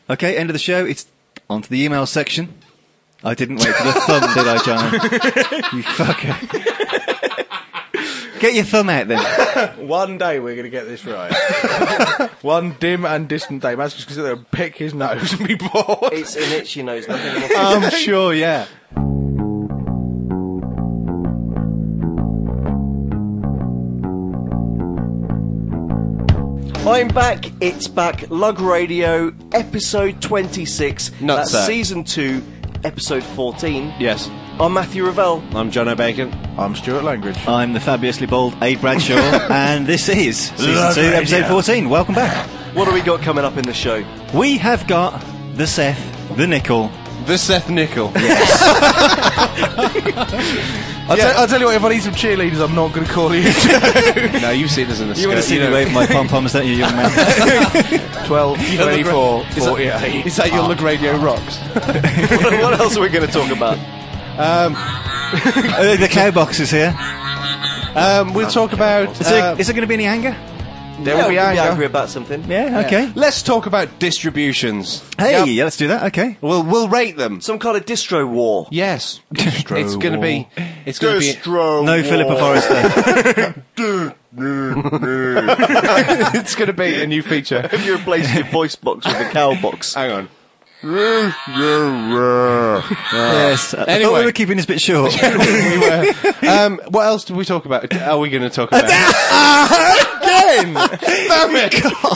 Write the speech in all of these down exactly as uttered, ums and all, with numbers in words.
Okay, end of the show. It's on to the email section. I didn't wait for the thumb, did I, John? You fucker. Get your thumb out then. One day we're going to get this right. One dim and distant day. Man's just going to sit there and pick his nose and be bored. It's an itchy nose, nothing more. I'm sure, yeah. I'm back, it's back, Lug Radio, episode twenty-six. Not That's so. season two, episode fourteen. Yes. I'm Matthew Revell. I'm John O'Bacon. I'm Stuart Langridge. I'm the fabulously bald Aid Bradshaw, and this is season Lug two, Radio. episode fourteen. Welcome back. What have we got coming up in the show? We have got the Seth, the Nickel. The Seth Nickel. I'll, Yeah. tell, I'll tell you what, if I need some cheerleaders, I'm not going to call you. No, you've seen us in the You want to see me wave my pom-poms, don't you, young man? twelve, twenty-four, forty-eight. Is that your Lug Radio rocks? what, what else are we going to talk about? Um, uh, the cowbox is here. um, we'll talk about... Is there, uh, is there going to be any anger? there Yeah, will we be can be anger. angry about something. Yeah, okay. Let's talk about distributions. Hey, Yep. yeah, let's do that, okay. We'll, we'll rate them. Some kind of distro war. Yes. It's going to be... It's going to be... Distro No Philippa Forrester. It's going to be a new feature. Have you replaced your voice box with a cow box? Hang on. Yes. I Anyway. thought we were keeping this bit short. we were. Um, what else did we talk about? Are we going to talk about? Again! Damn it!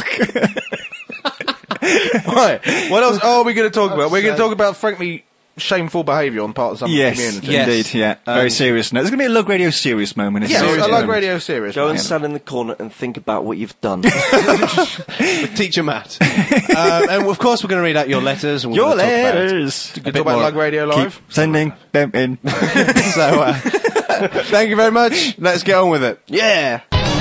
Right. What else are we going to talk about? We're going to talk about, frankly, shameful behaviour on part of some Yes, community. Yes. indeed, yeah. Very Um, serious note. There's going to be a Lug Radio serious moment. Yes, Serious I like moment. radio serious. Go and man. stand in the corner and think about what you've done. With Teacher Matt. um, and of course, we're going to read out your letters. And we're Your gonna talk about- letters. Talk about, Lug Radio Live. Keep sending them in. So, uh, thank you very much. Let's get on with it. Yeah!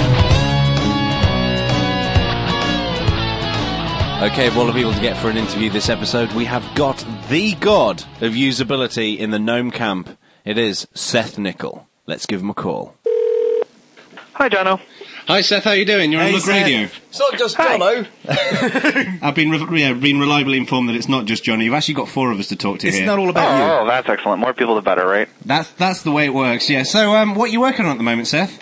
Okay, of all the people to get for an interview this episode, we have got the god of usability in the gnome camp. It is Seth Nickel. Let's give him a call. Hi, Jono. Hi Seth, how you doing? You're Hey, on Lug Seth. Radio. It's not just Jono. I've been re- yeah, been reliably informed that it's not just Johnny. You've actually got four of us to talk to It's here. not all about Oh, that's excellent. More people, the better, right? That's that's the way it works. Yeah. So, um, what are you working on at the moment, Seth?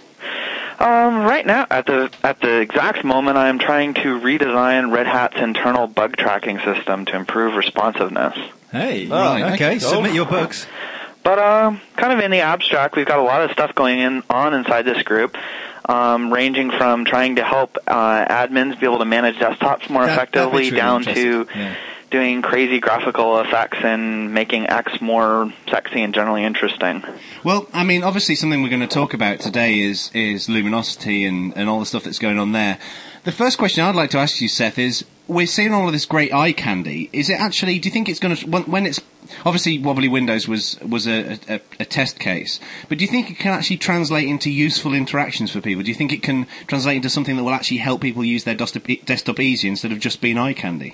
Um, right now, at the at the exact moment, I am trying to redesign Red Hat's internal bug tracking system to improve responsiveness. you. Hey, right, okay, cool. submit your bugs. But um, kind of in the abstract, we've got a lot of stuff going in on inside this group, um, ranging from trying to help uh, admins be able to manage desktops more That- that effectively, bit's really down to interesting. Yeah. doing crazy graphical effects and making X more sexy and generally interesting. Well, I mean, obviously, something we're going to talk about today is is luminosity and and all the stuff that's going on there. The first question I'd like to ask you, Seth, is we're seeing all of this great eye candy. Is it actually? Do you think it's going to when, when it's obviously Wobbly Windows was was a, a, a test case, but do you think it can actually translate into useful interactions for people? Do you think it can translate into something that will actually help people use their desktop, desktop easier instead of just being eye candy?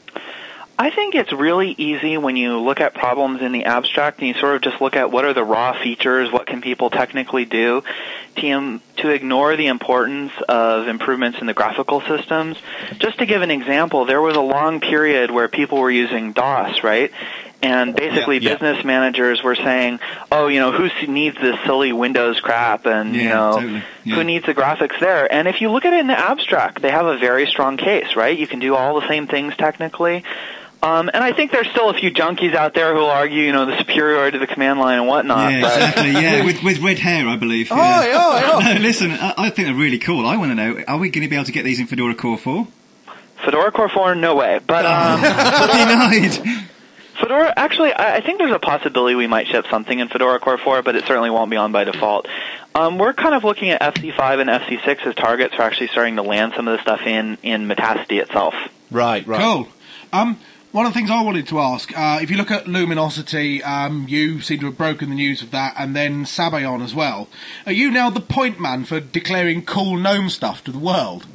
I think it's really easy when you look at problems in the abstract and you sort of just look at what are the raw features, what can people technically do, to, um, to ignore the importance of improvements in the graphical systems. Just to give an example, there was a long period where people were using DOS, right? And basically Yeah, yeah. business managers were saying, oh, you know, who s- needs this silly Windows crap and, you Yeah, know, totally. Yeah. who needs the graphics there? And if you look at it in the abstract, they have a very strong case, right? You can do all the same things technically. Um, and I think there's still a few junkies out there who will argue, you know, the superiority of the command line and whatnot. Yeah, but exactly. Yeah, with with red hair, I believe. Oh, yeah. oh, oh. No, listen, I, I think they're really cool. I want to know: are we going to be able to get these in Fedora Core four? Fedora Core four, no way. But um, Denied. Fedora, actually, I, I think there's a possibility we might ship something in Fedora Core four, but it certainly won't be on by default. Um, we're kind of looking at F C five and F C six as targets for actually starting to land some of the stuff in, in Metacity itself. Right, right. Cool. Um, one of the things I wanted to ask, uh, if you look at Luminosity, um, you seem to have broken the news of that, and then Sabayon as well. Are you now the point man for declaring cool GNOME stuff to the world?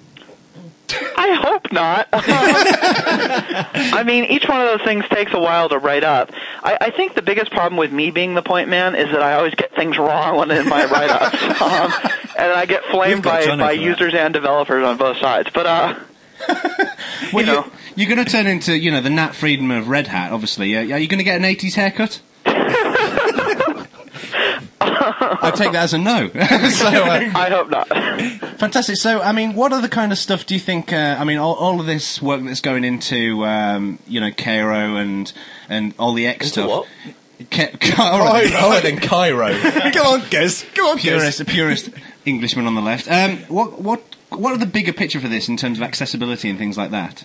I hope not. I mean, each one of those things takes a while to write up. I, I think the biggest problem with me being the point man is that I always get things wrong when in my write-ups. Um, and I get flamed We've got by, Johnny by for that. users and developers on both sides. But, uh, Well, you know. You're going to turn into, you know, the Nat Friedman of Red Hat, obviously. Are, are you going to get an eighties haircut? I take that as a no. so, uh, I hope not. Fantastic. So, I mean, what other kind of stuff do you think? Uh, I mean, all, all of this work that's going into, um, you know, Cairo and and all the X Into stuff. what? Ca- Ca- all right. Oh, right, then Cairo. Come on, Gez. Come on, Gez. Purist, a purist Englishman on the left. Um, what what what are the bigger picture for this in terms of accessibility and things like that?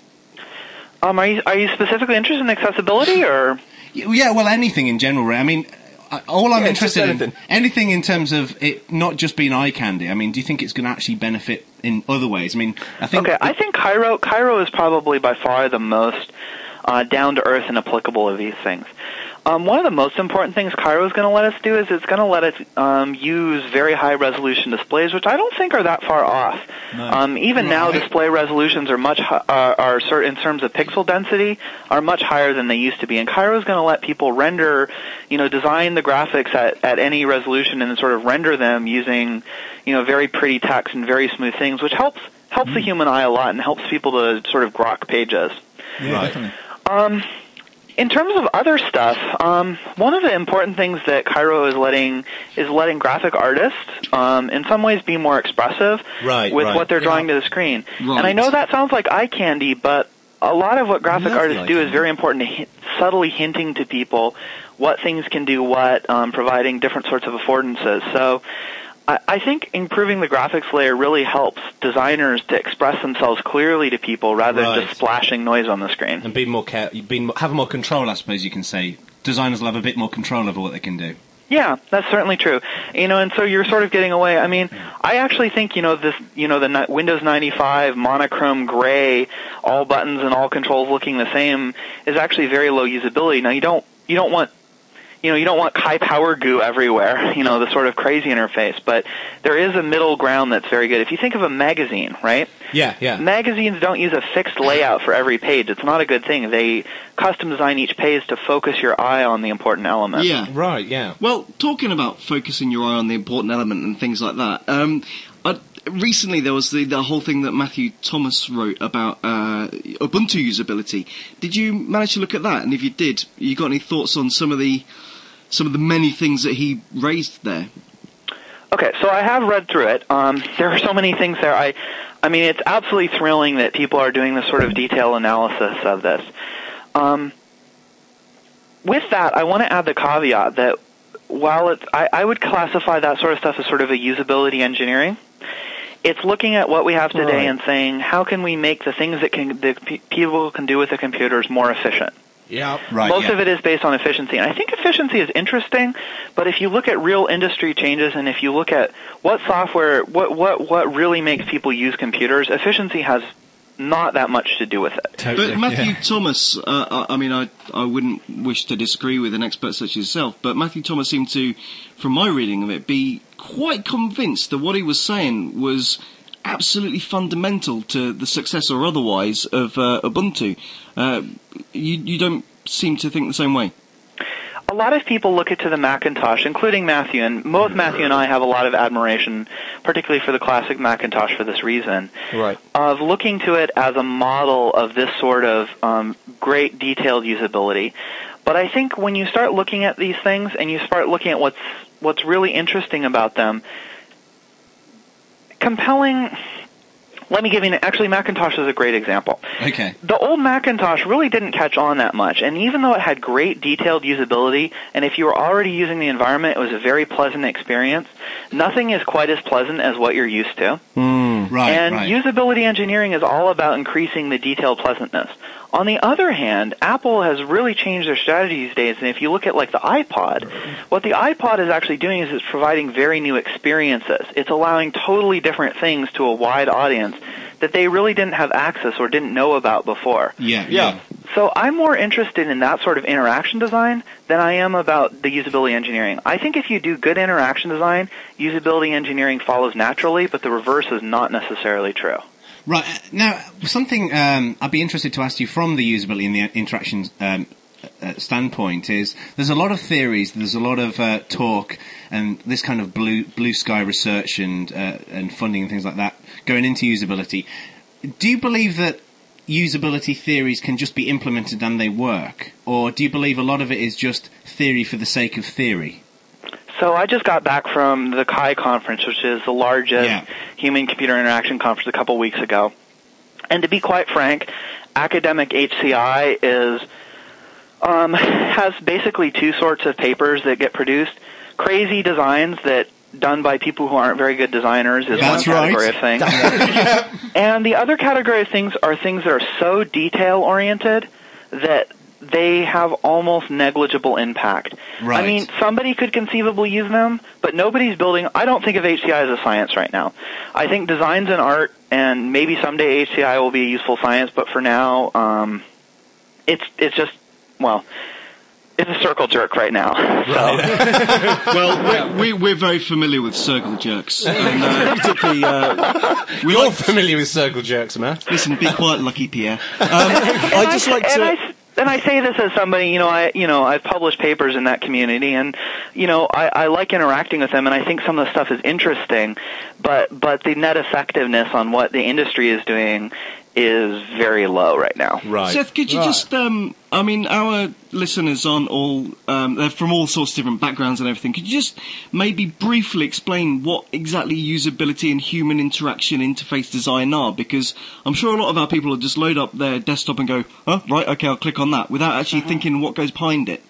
Um, are you are you specifically interested in accessibility, or? Yeah, well, anything in general. Right? I mean. I- All I'm Yeah, interested just in, anything. anything in terms of it not just being eye candy. I mean, do you think it's going to actually benefit in other ways? I mean, I think. Okay, I think Cairo Cairo is probably by far the most uh, down to earth and applicable of these things. Um, one of the most important things Cairo is going to let us do is it's going to let us um, use very high resolution displays, which I don't think are that far off. No. Um, even now, Right. display resolutions are much hi- are, are cer- in terms of pixel density are much higher than they used to be. And Cairo is going to let people render, you know, design the graphics at, at any resolution and then sort of render them using, you know, very pretty text and very smooth things, which helps helps the human eye a lot and helps people to sort of grok pages. Yeah, definitely. Um, in terms of other stuff, um, one of the important things that Cairo is letting is letting graphic artists, um, in some ways, be more expressive Right, with right. what they're drawing to the screen. Right. And I know that sounds like eye candy, but a lot of what graphic Love the artists eye do is candy. very important to hint, subtly hinting to people what things can do what, um, providing different sorts of affordances. So I, I think improving the graphics layer really helps designers to express themselves clearly to people rather than Right. just splashing noise on the screen. And be more care- be more- have more control, I suppose you can say. Designers will have a bit more control over what they can do. Yeah, that's certainly true. You know, and so you're sort of getting away. I mean, I actually think, you know, this, you know, the ni- Windows ninety-five monochrome gray, all buttons and all controls looking the same is actually very low usability. Now, you don't, you don't want, you know, you don't want Kai Power Goo everywhere, you know, the sort of crazy interface, but there is a middle ground that's very good. If you think of a magazine, right? Yeah, yeah. Magazines don't use a fixed layout for every page. It's not a good thing. They custom design each page to focus your eye on the important element. Yeah. Right, yeah. Well, talking about focusing your eye on the important element and things like that, um, I, recently there was the, the whole thing that Matthew Thomas wrote about uh, Ubuntu usability. Did you manage to look at that? And if you did, you got any thoughts on some of the some of the many things that he raised there? Okay, so I have read through it. Um, there are so many things there. I, I mean, it's absolutely thrilling that people are doing this sort of detailed analysis of this. Um, with that, I want to add the caveat that while it's, I, I would classify that sort of stuff as sort of a usability engineering. It's looking at what we have today Right. and saying, how can we make the things that can the pe- people can do with the computers more efficient? Yeah. Right. Most yeah. of it is based on efficiency. And I think efficiency is interesting, but if you look at real industry changes and if you look at what software, what, what, what really makes people use computers, efficiency has not that much to do with it. Totally, But Matthew yeah. Thomas, uh, I I mean, I I wouldn't wish to disagree with an expert such as yourself, but Matthew Thomas seemed to, from my reading of it, be quite convinced that what he was saying was absolutely fundamental to the success or otherwise of uh, Ubuntu. Uh, you, you don't seem to think the same way. A lot of people look at to the Macintosh, including Matthew, and both Matthew and I have a lot of admiration, particularly for the classic Macintosh for this reason, Right. of looking to it as a model of this sort of um, great detailed usability. But I think when you start looking at these things and you start looking at what's what's really interesting about them, compelling. Let me give you an, actually Macintosh is a great example. Okay. The old Macintosh really didn't catch on that much, and even though it had great detailed usability, and if you were already using the environment, it was a very pleasant experience, nothing is quite as pleasant as what you're used to. Right. And right. usability engineering is all about increasing the detailed pleasantness. On the other hand, Apple has really changed their strategy these days, and if you look at like the iPod, what the iPod is actually doing is it's providing very new experiences. It's allowing totally different things to a wide audience that they really didn't have access or didn't know about before. Yeah. Yeah. So I'm more interested in that sort of interaction design than I am about the usability engineering. I think if you do good interaction design, usability engineering follows naturally, but the reverse is not necessarily true. Right. uh, Now, something um, I'd be interested to ask you from the usability and the interaction um, uh, standpoint is there's a lot of theories, there's a lot of uh, talk, and this kind of blue blue sky research and uh, and funding and things like that going into usability. Do you believe that usability theories can just be implemented and they work? Or do you believe a lot of it is just theory for the sake of theory? So I just got back from the C H I conference, which is the largest Yeah. human-computer interaction conference a couple weeks ago. And to be quite frank, academic H C I is um, has basically two sorts of papers that get produced. Crazy designs that done by people who aren't very good designers is That's one category right. of things. And the other category of things are things that are so detail-oriented that they have almost negligible impact. Right. I mean, somebody could conceivably use them, but nobody's building... I don't think of H C I as a science right now. I think design's an art, and maybe someday H C I will be a useful science, but for now, um, it's it's just, well... It's a circle jerk right now. Well, we, we, we're very familiar with circle jerks. And, uh, particularly, uh, we You're like, familiar with circle jerks, Matt. listen, be quiet, Lucky Pierre. Um, I just like and to. I, s- and I say this as somebody, you know, I, you know, I've published papers in that community, and you know, I, I like interacting with them, and I think some of the stuff is interesting, but but the net effectiveness on what the industry is doing is very low right now. Right. Seth, could you Right. just, um, I mean, our listeners aren't all, um, they're from all sorts of different backgrounds and everything. Could you just maybe briefly explain what exactly usability and human interaction interface design are? Because I'm sure a lot of our people will just load up their desktop and go, oh, right, okay, I'll click on that, without actually thinking what goes behind it.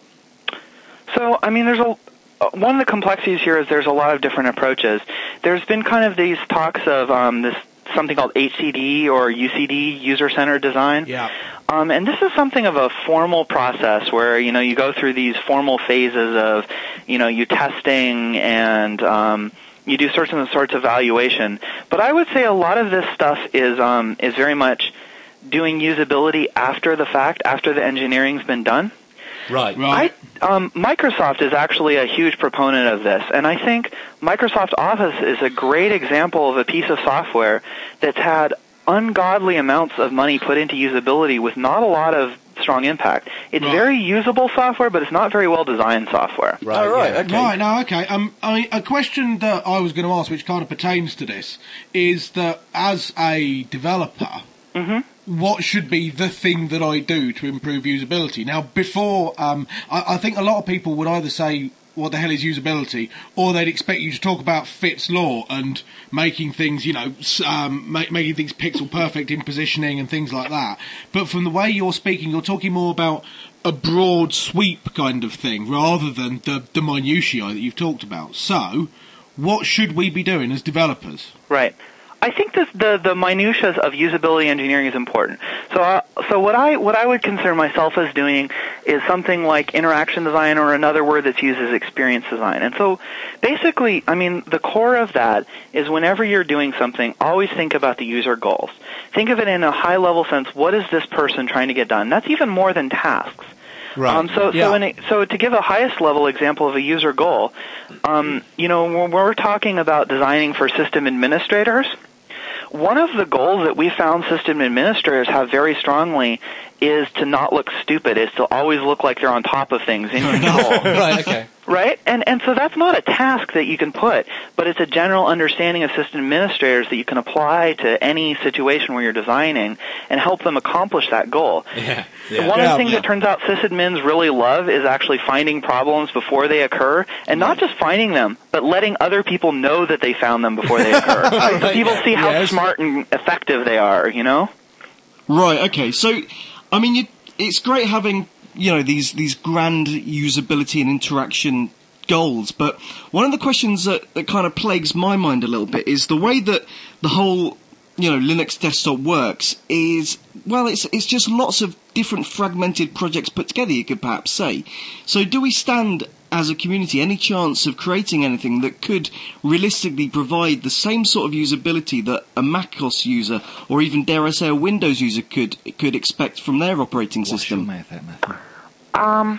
So, I mean, there's a uh, one of the complexities here is there's a lot of different approaches. There's been kind of these talks of um, this something called H C D or U C D, user-centered design. Yeah. Um, and this is something of a formal process where, you know, you go through these formal phases of, you know, you testing and um, you do sorts and sorts of evaluation. But I would say a lot of this stuff is um, is very much doing usability after the fact, after the engineering's been done. Right. Right. I, um, Microsoft is actually a huge proponent of this, and I think Microsoft Office is a great example of a piece of software that's had ungodly amounts of money put into usability with not a lot of strong impact. It's Right. very usable software, but it's not very well designed software. Right. Oh, right, yeah. okay. Right, no, okay. Um, I mean, a question that I was going to ask, which kind of pertains to this, is that as a developer, what should be the thing that I do to improve usability? Now, before, um, I, I think a lot of people would either say, what the hell is usability, or they'd expect you to talk about Fitts' law and making things, you know, s- um, ma- making things pixel perfect in positioning and things like that. But from the way you're speaking, you're talking more about a broad sweep kind of thing, rather than the, the minutiae that you've talked about. So, what should we be doing as developers? Right. I think this, the the minutiae of usability engineering is important. So, uh, so what I what I would consider myself as doing is something like interaction design, or another word that's used is experience design. And so, basically, I mean, the core of that is whenever you're doing something, always think about the user goals. Think of it in a high level sense. What is this person trying to get done? That's even more than tasks. Right. Um, so, Yeah. so, in a, so to give a highest level example of a user goal, um, you know, when we're talking about designing for system administrators, one of the goals that we found system administrators have very strongly is to not look stupid, is to always look like they're on top of things, in control. Right. Okay. Right? And and so that's not a task that you can put, but it's a general understanding of system administrators that you can apply to any situation where you're designing and help them accomplish that goal. Yeah. And One of the things that turns out sysadmins really love is actually finding problems before they occur, and not just finding them, but letting other people know that they found them before they occur. So people see how Yes. smart and effective they are, you know? Right, okay. So, I mean, you, it's great having, you know, these, these grand usability and interaction goals, but one of the questions that, that kind of plagues my mind a little bit is the way that the whole, you know, Linux desktop works is, well, it's it's just lots of different fragmented projects put together, you could perhaps say. So do we stand as a community any chance of creating anything that could realistically provide the same sort of usability that a macOS user, or even dare I say a Windows user, could could expect from their operating What's your system? mouth out, Matthew? Um,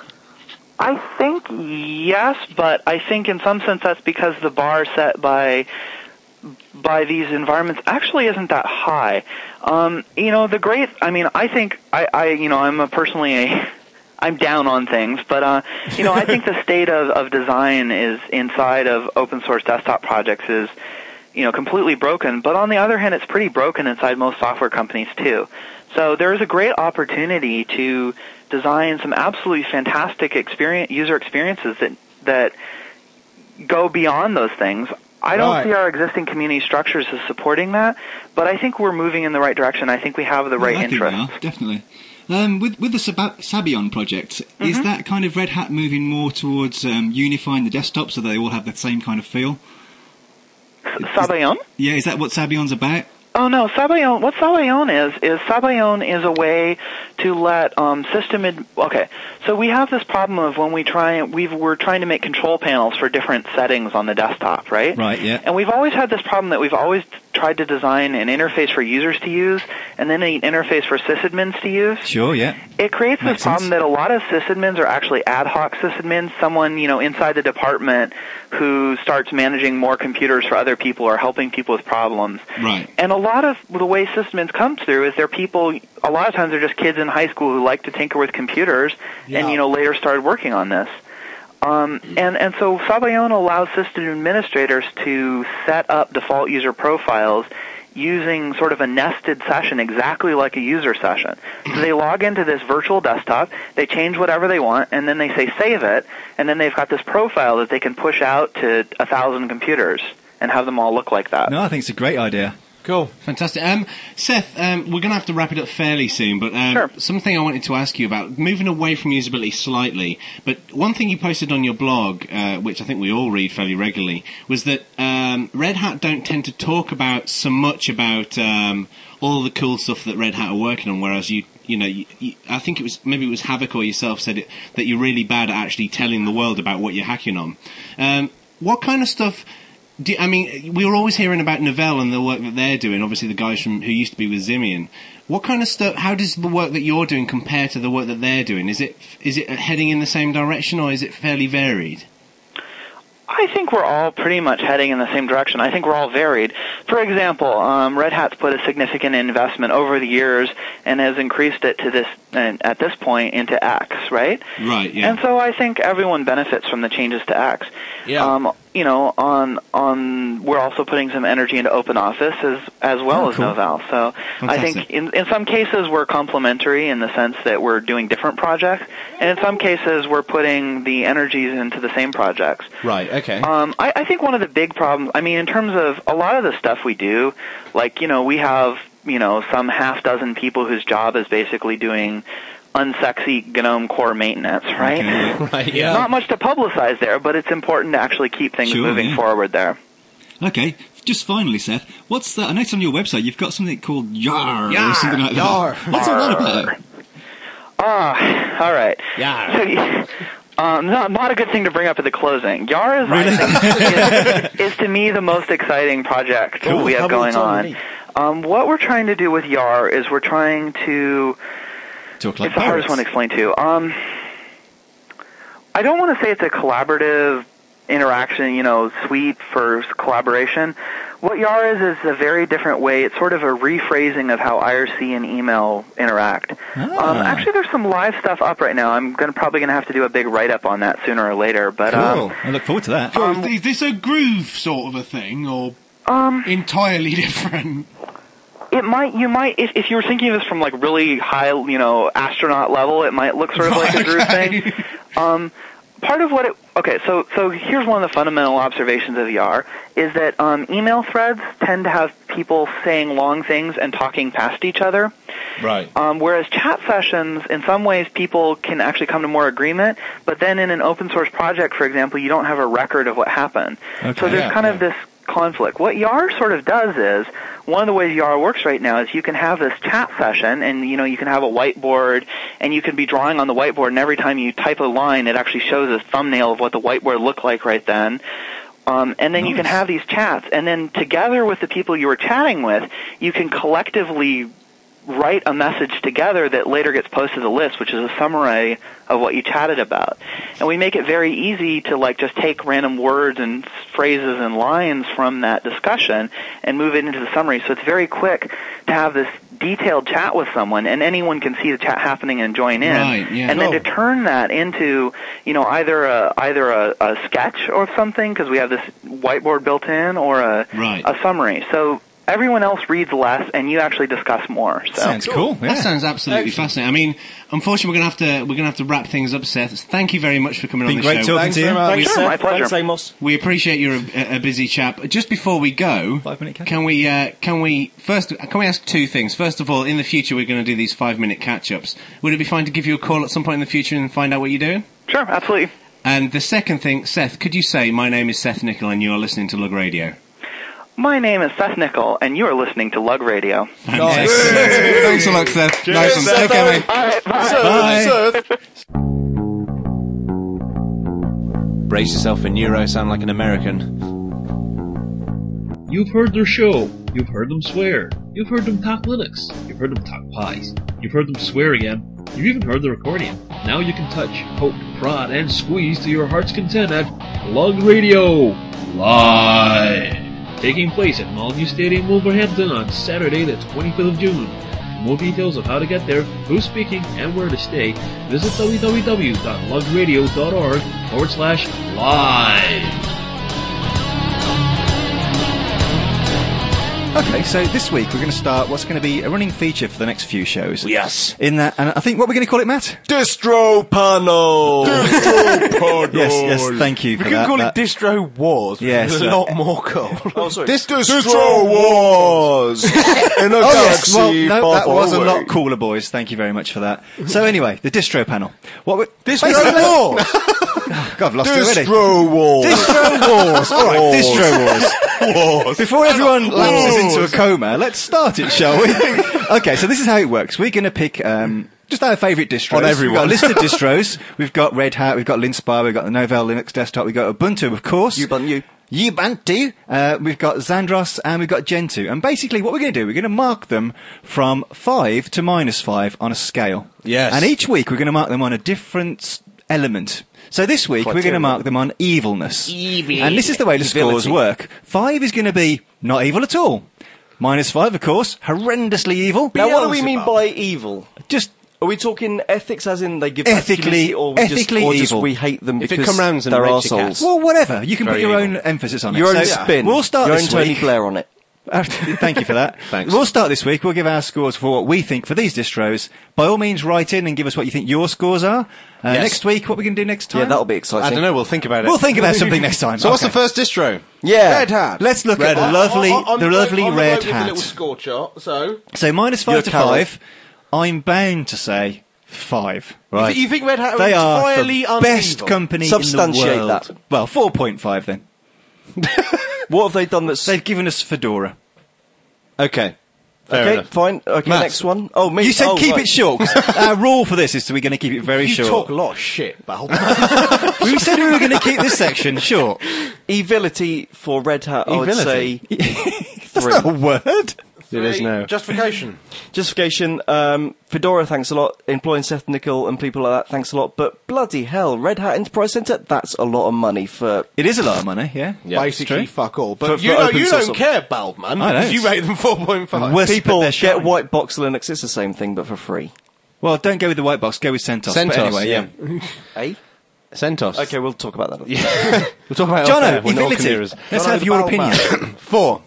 I think yes, but I think in some sense that's because the bar set by by these environments actually isn't that high. Um, you know, the great, I mean, I think, I, I you know, I'm a personally a, I'm down on things, but, uh, you know, I think the state of, of design is inside of open source desktop projects is, you know, completely broken, but on the other hand, it's pretty broken inside most software companies too. So there's a great opportunity to design some absolutely fantastic experience, user experiences that that go beyond those things. I don't Right. see our existing community structures as supporting that, but I think we're moving in the right direction. I think we have the right I think interest. they are, definitely. Um, with with the Sab- Sabion project, is Mm-hmm. that kind of Red Hat moving more towards um, unifying the desktop so they all have the same kind of feel? Sabayon? Yeah, is that what Sabion's about? Oh no, Sabayon. What Sabayon is is Sabayon is a way to let um, system. Ad- okay, so we have this problem of when we try we've we're trying to make control panels for different settings on the desktop, right? Right, yeah. And we've always had this problem that we've always tried to design an interface for users to use, and then an interface for sysadmins to use. Sure, yeah. It creates Makes this problem sense. that a lot of sysadmins are actually ad hoc sysadmins, someone, you know, inside the department who starts managing more computers for other people or helping people with problems. Right. And a lot of the way sysadmins come through is they're people, a lot of times they're just kids in high school who like to tinker with computers Yeah. and, you know, later started working on this. Um, and, and so Sabayon allows system administrators to set up default user profiles using sort of a nested session exactly like a user session. So they log into this virtual desktop, they change whatever they want, and then they say save it, and then they've got this profile that they can push out to a thousand computers and have them all look like that. No, I think it's a great idea. Cool. Fantastic. Um, Seth, um, we're going to have to wrap it up fairly soon, but um, Sure. something I wanted to ask you about, moving away from usability slightly, but one thing you posted on your blog, uh, which I think we all read fairly regularly, was that um, Red Hat don't tend to talk about so much about um, all the cool stuff that Red Hat are working on, whereas you, you know, you, you, I think it was maybe it was Havoc or yourself said it, that you're really bad at actually telling the world about what you're hacking on. Um, what kind of stuff? Do, I mean, we were always hearing about Novell and the work that they're doing. Obviously, the guys from who used to be with Zimian. What kind of stuff? How does the work that you're doing compare to the work that they're doing? Is it is it heading in the same direction, or is it fairly varied? I think we're all pretty much heading in the same direction. I think we're all varied. For example, um, Red Hat's put a significant investment over the years and has increased it to this, and at this point, into X, right? Right. Yeah. And so I think everyone benefits from the changes to X. Yeah. Um, you know, on on we're also putting some energy into OpenOffice as as well Oh, as cool. Novell. So I Fantastic. think in in some cases we're complementary in the sense that we're doing different projects, and in some cases we're putting the energies into the same projects. Right. Okay. Um, I, I think one of the big problems, I mean, in terms of a lot of the stuff we do, like, you know, we have, you know, some half dozen people whose job is basically doing unsexy GNOME core maintenance, right? Okay. Right. Yeah. Not much to publicize there, but it's important to actually keep things Sure, moving yeah. forward there. Okay, just finally, Seth, what's that? I noticed on your website you've got something called Yar, Yar, or something like Yar. that. What's all that about? Ah, all right. Yeah. So, y- um, not, not a good thing to bring up at the closing. Yar is, I think, is, is to me the most exciting project Cool. we have How going about on. me? Um, what we're trying to do with Yar is we're trying to. Talk like It's the hardest pirates. one to explain to. Um, I don't want to say it's a collaborative interaction, you know, suite for collaboration. What Yar is is a very different way. It's sort of a rephrasing of how I R C and email interact. Ah. Um, actually, there's some live stuff up right now. I'm gonna, probably going to have to do a big write-up on that sooner or later. But Cool. um, I look forward to that. So is this a groove sort of a thing, or um, entirely different? it might, you might, if, if you were thinking of this from like really high, you know, astronaut level, it might look sort of like a groove Okay. thing. Um, part of what it, okay, so, so here's one of the fundamental observations of Yar, is that, um, email threads tend to have people saying long things and talking past each other. Right. Um, whereas chat sessions, in some ways, people can actually come to more agreement, but then in an open source project, for example, you don't have a record of what happened. Okay. So there's Yeah, kind yeah. of this conflict. What Yar sort of does is, one of the ways Yar works right now is you can have this chat session, and, you know, you can have a whiteboard, and you can be drawing on the whiteboard, and every time you type a line, it actually shows a thumbnail of what the whiteboard looked like right then. Um, and then you can have these chats, and then together with the people you were chatting with, you can collectively write a message together that later gets posted to the list, which is a summary of what you chatted about. And we make it very easy to like just take random words and phrases and lines from that discussion and move it into the summary. So it's very quick to have this detailed chat with someone, and anyone can see the chat happening and join in. Right, yeah. And then to turn that into, you know, either a either a, a sketch or something, because we have this whiteboard built in, or a Right. a summary. So everyone else reads less, and you actually discuss more. So. Sounds cool. Yeah. That sounds absolutely fascinating. I mean, unfortunately, we're going to have to we're going to have to wrap things up, Seth. Thank you very much for coming Been on the great show. talking to you. Thanks, Sure, Seth. my pleasure. Thanks, Amos. We appreciate you're a, a busy chap. Just before we go, Five minute catch-up. can we uh, can we first can we ask two things? First of all, in the future, we're going to do these five minute catch ups. Would it be fine to give you a call at some point in the future and find out what you're doing? Sure, absolutely. And the second thing, Seth, could you say, my name is Seth Nichol and you are listening to Lug Radio? My name is Seth Nichol, and you are listening to Lug Radio. Fantastic. Thanks a lot, Seth. Nice one. Take care, mate. All right, bye. Bye. Brace yourself for Neuro, sound like an American. You've heard their show. You've heard them swear. You've heard them talk Linux. You've heard them talk pies. You've heard them swear again. You've even heard their accordion. Now you can touch, poke, prod, and squeeze to your heart's content at Lug Radio Live. Taking place at Molyneux Stadium, Wolverhampton on Saturday the twenty-fifth of June. For more details of how to get there, who's speaking, and where to stay, visit www.lugradio.org forward slash live. Okay, so this week we're going to start what's going to be a running feature for the next few shows. Yes. In that, and I think what we're going to call it, Matt? Distro panel. Distro panel. Yes, yes, thank you We for can that. call that- it Distro Wars. Yes, It's a uh, lot more cool. Oh, sorry. Distro, Distro Wars. In a Oh, yes. galaxy Well, no, far, that far was a away. lot cooler, boys. Thank you very much for that. So anyway, the distro panel. What? We, Distro basically- Wars. God, I've lost it already. Distro Wars. Distro Wars. All right, Wars. Distro Wars. Wars. Before everyone lapses into a coma, let's start it, shall we? Okay, so this is how it works. We're going to pick um, just our favourite distros. On everyone. We've got a list of distros. We've got Red Hat, we've got Linspire, we've got the Novell Linux desktop, we've got Ubuntu, of course. Ubuntu. Ubuntu. Uh, we've got Xandros and we've got Gentoo. And basically what we're going to do, we're going to mark them from five to minus five on a scale. Yes. And each week we're going to mark them on a different s- element. So this week we're going to Criterion. mark them on evilness. Evil. And this is the way the scores Evility. work. Five is going to be not evil at all. Minus five, of course, horrendously evil. Now, what do we mean by evil? Just Are we talking ethics, as in they give back Ethically- community, or we ethically just, or just evil. we hate them If it because come round and they're rage your arseholes? cats. well, whatever. You can put Very your evil. own emphasis on Your it. own So, spin. We'll start Your own this Tony week. Blair on it. Uh, Thank you for that. Thanks. We'll start this week. We'll give our scores for what we think for these distros. By all means, write in and give us what you think your scores are. Uh, Yes. Next week, what we're going to do next time? Yeah, that'll be exciting. I don't know, we'll think about it. We'll think about something next time. So what's the Okay. first distro? Yeah. Red Hat. Let's look Red at the Hat. lovely, I- I- I'm the the lovely bloke- I'm the red bloke with the little hat. score chart. So, So minus five You're to Carol. five. I'm bound to say five. you, th- you think Red Hat are They are entirely the best unevil? company in Substantiate the world. that. Well, four point five then. What have they done that's... They've given us Fedora. Okay. Fair okay, enough. fine. Okay, Matt. next one. Oh, me. You said oh, keep right. it short. 'Cause our rule for this is that we're going to keep it very You short. talk a lot of shit, Bal. We said we were going to keep this section short. Evility for Red Hat, I would say That's three. not a word. It is now. Justification. Justification, um, Fedora, thanks a lot. Employing Seth Nichol and people like that, thanks a lot. But bloody hell, Red Hat Enterprise Center, that's a lot of money for... It is a lot of money, yeah. Yeah, Basically, it's true. fuck all. But For- for you, know, open you source don't op- care, Baldman, I don't. because you rate them four point five. Worst People their get shine. white box Linux, it's the same thing, but for free. Well, don't go with the white box. Go with CentOS. CentOS, But anyway, yeah. yeah. Eh? CentOS. Okay, we'll talk about that. We'll talk about it Jono, off air when no one can evility. hear us. Let's Jono have the your Baldman. opinion. Four.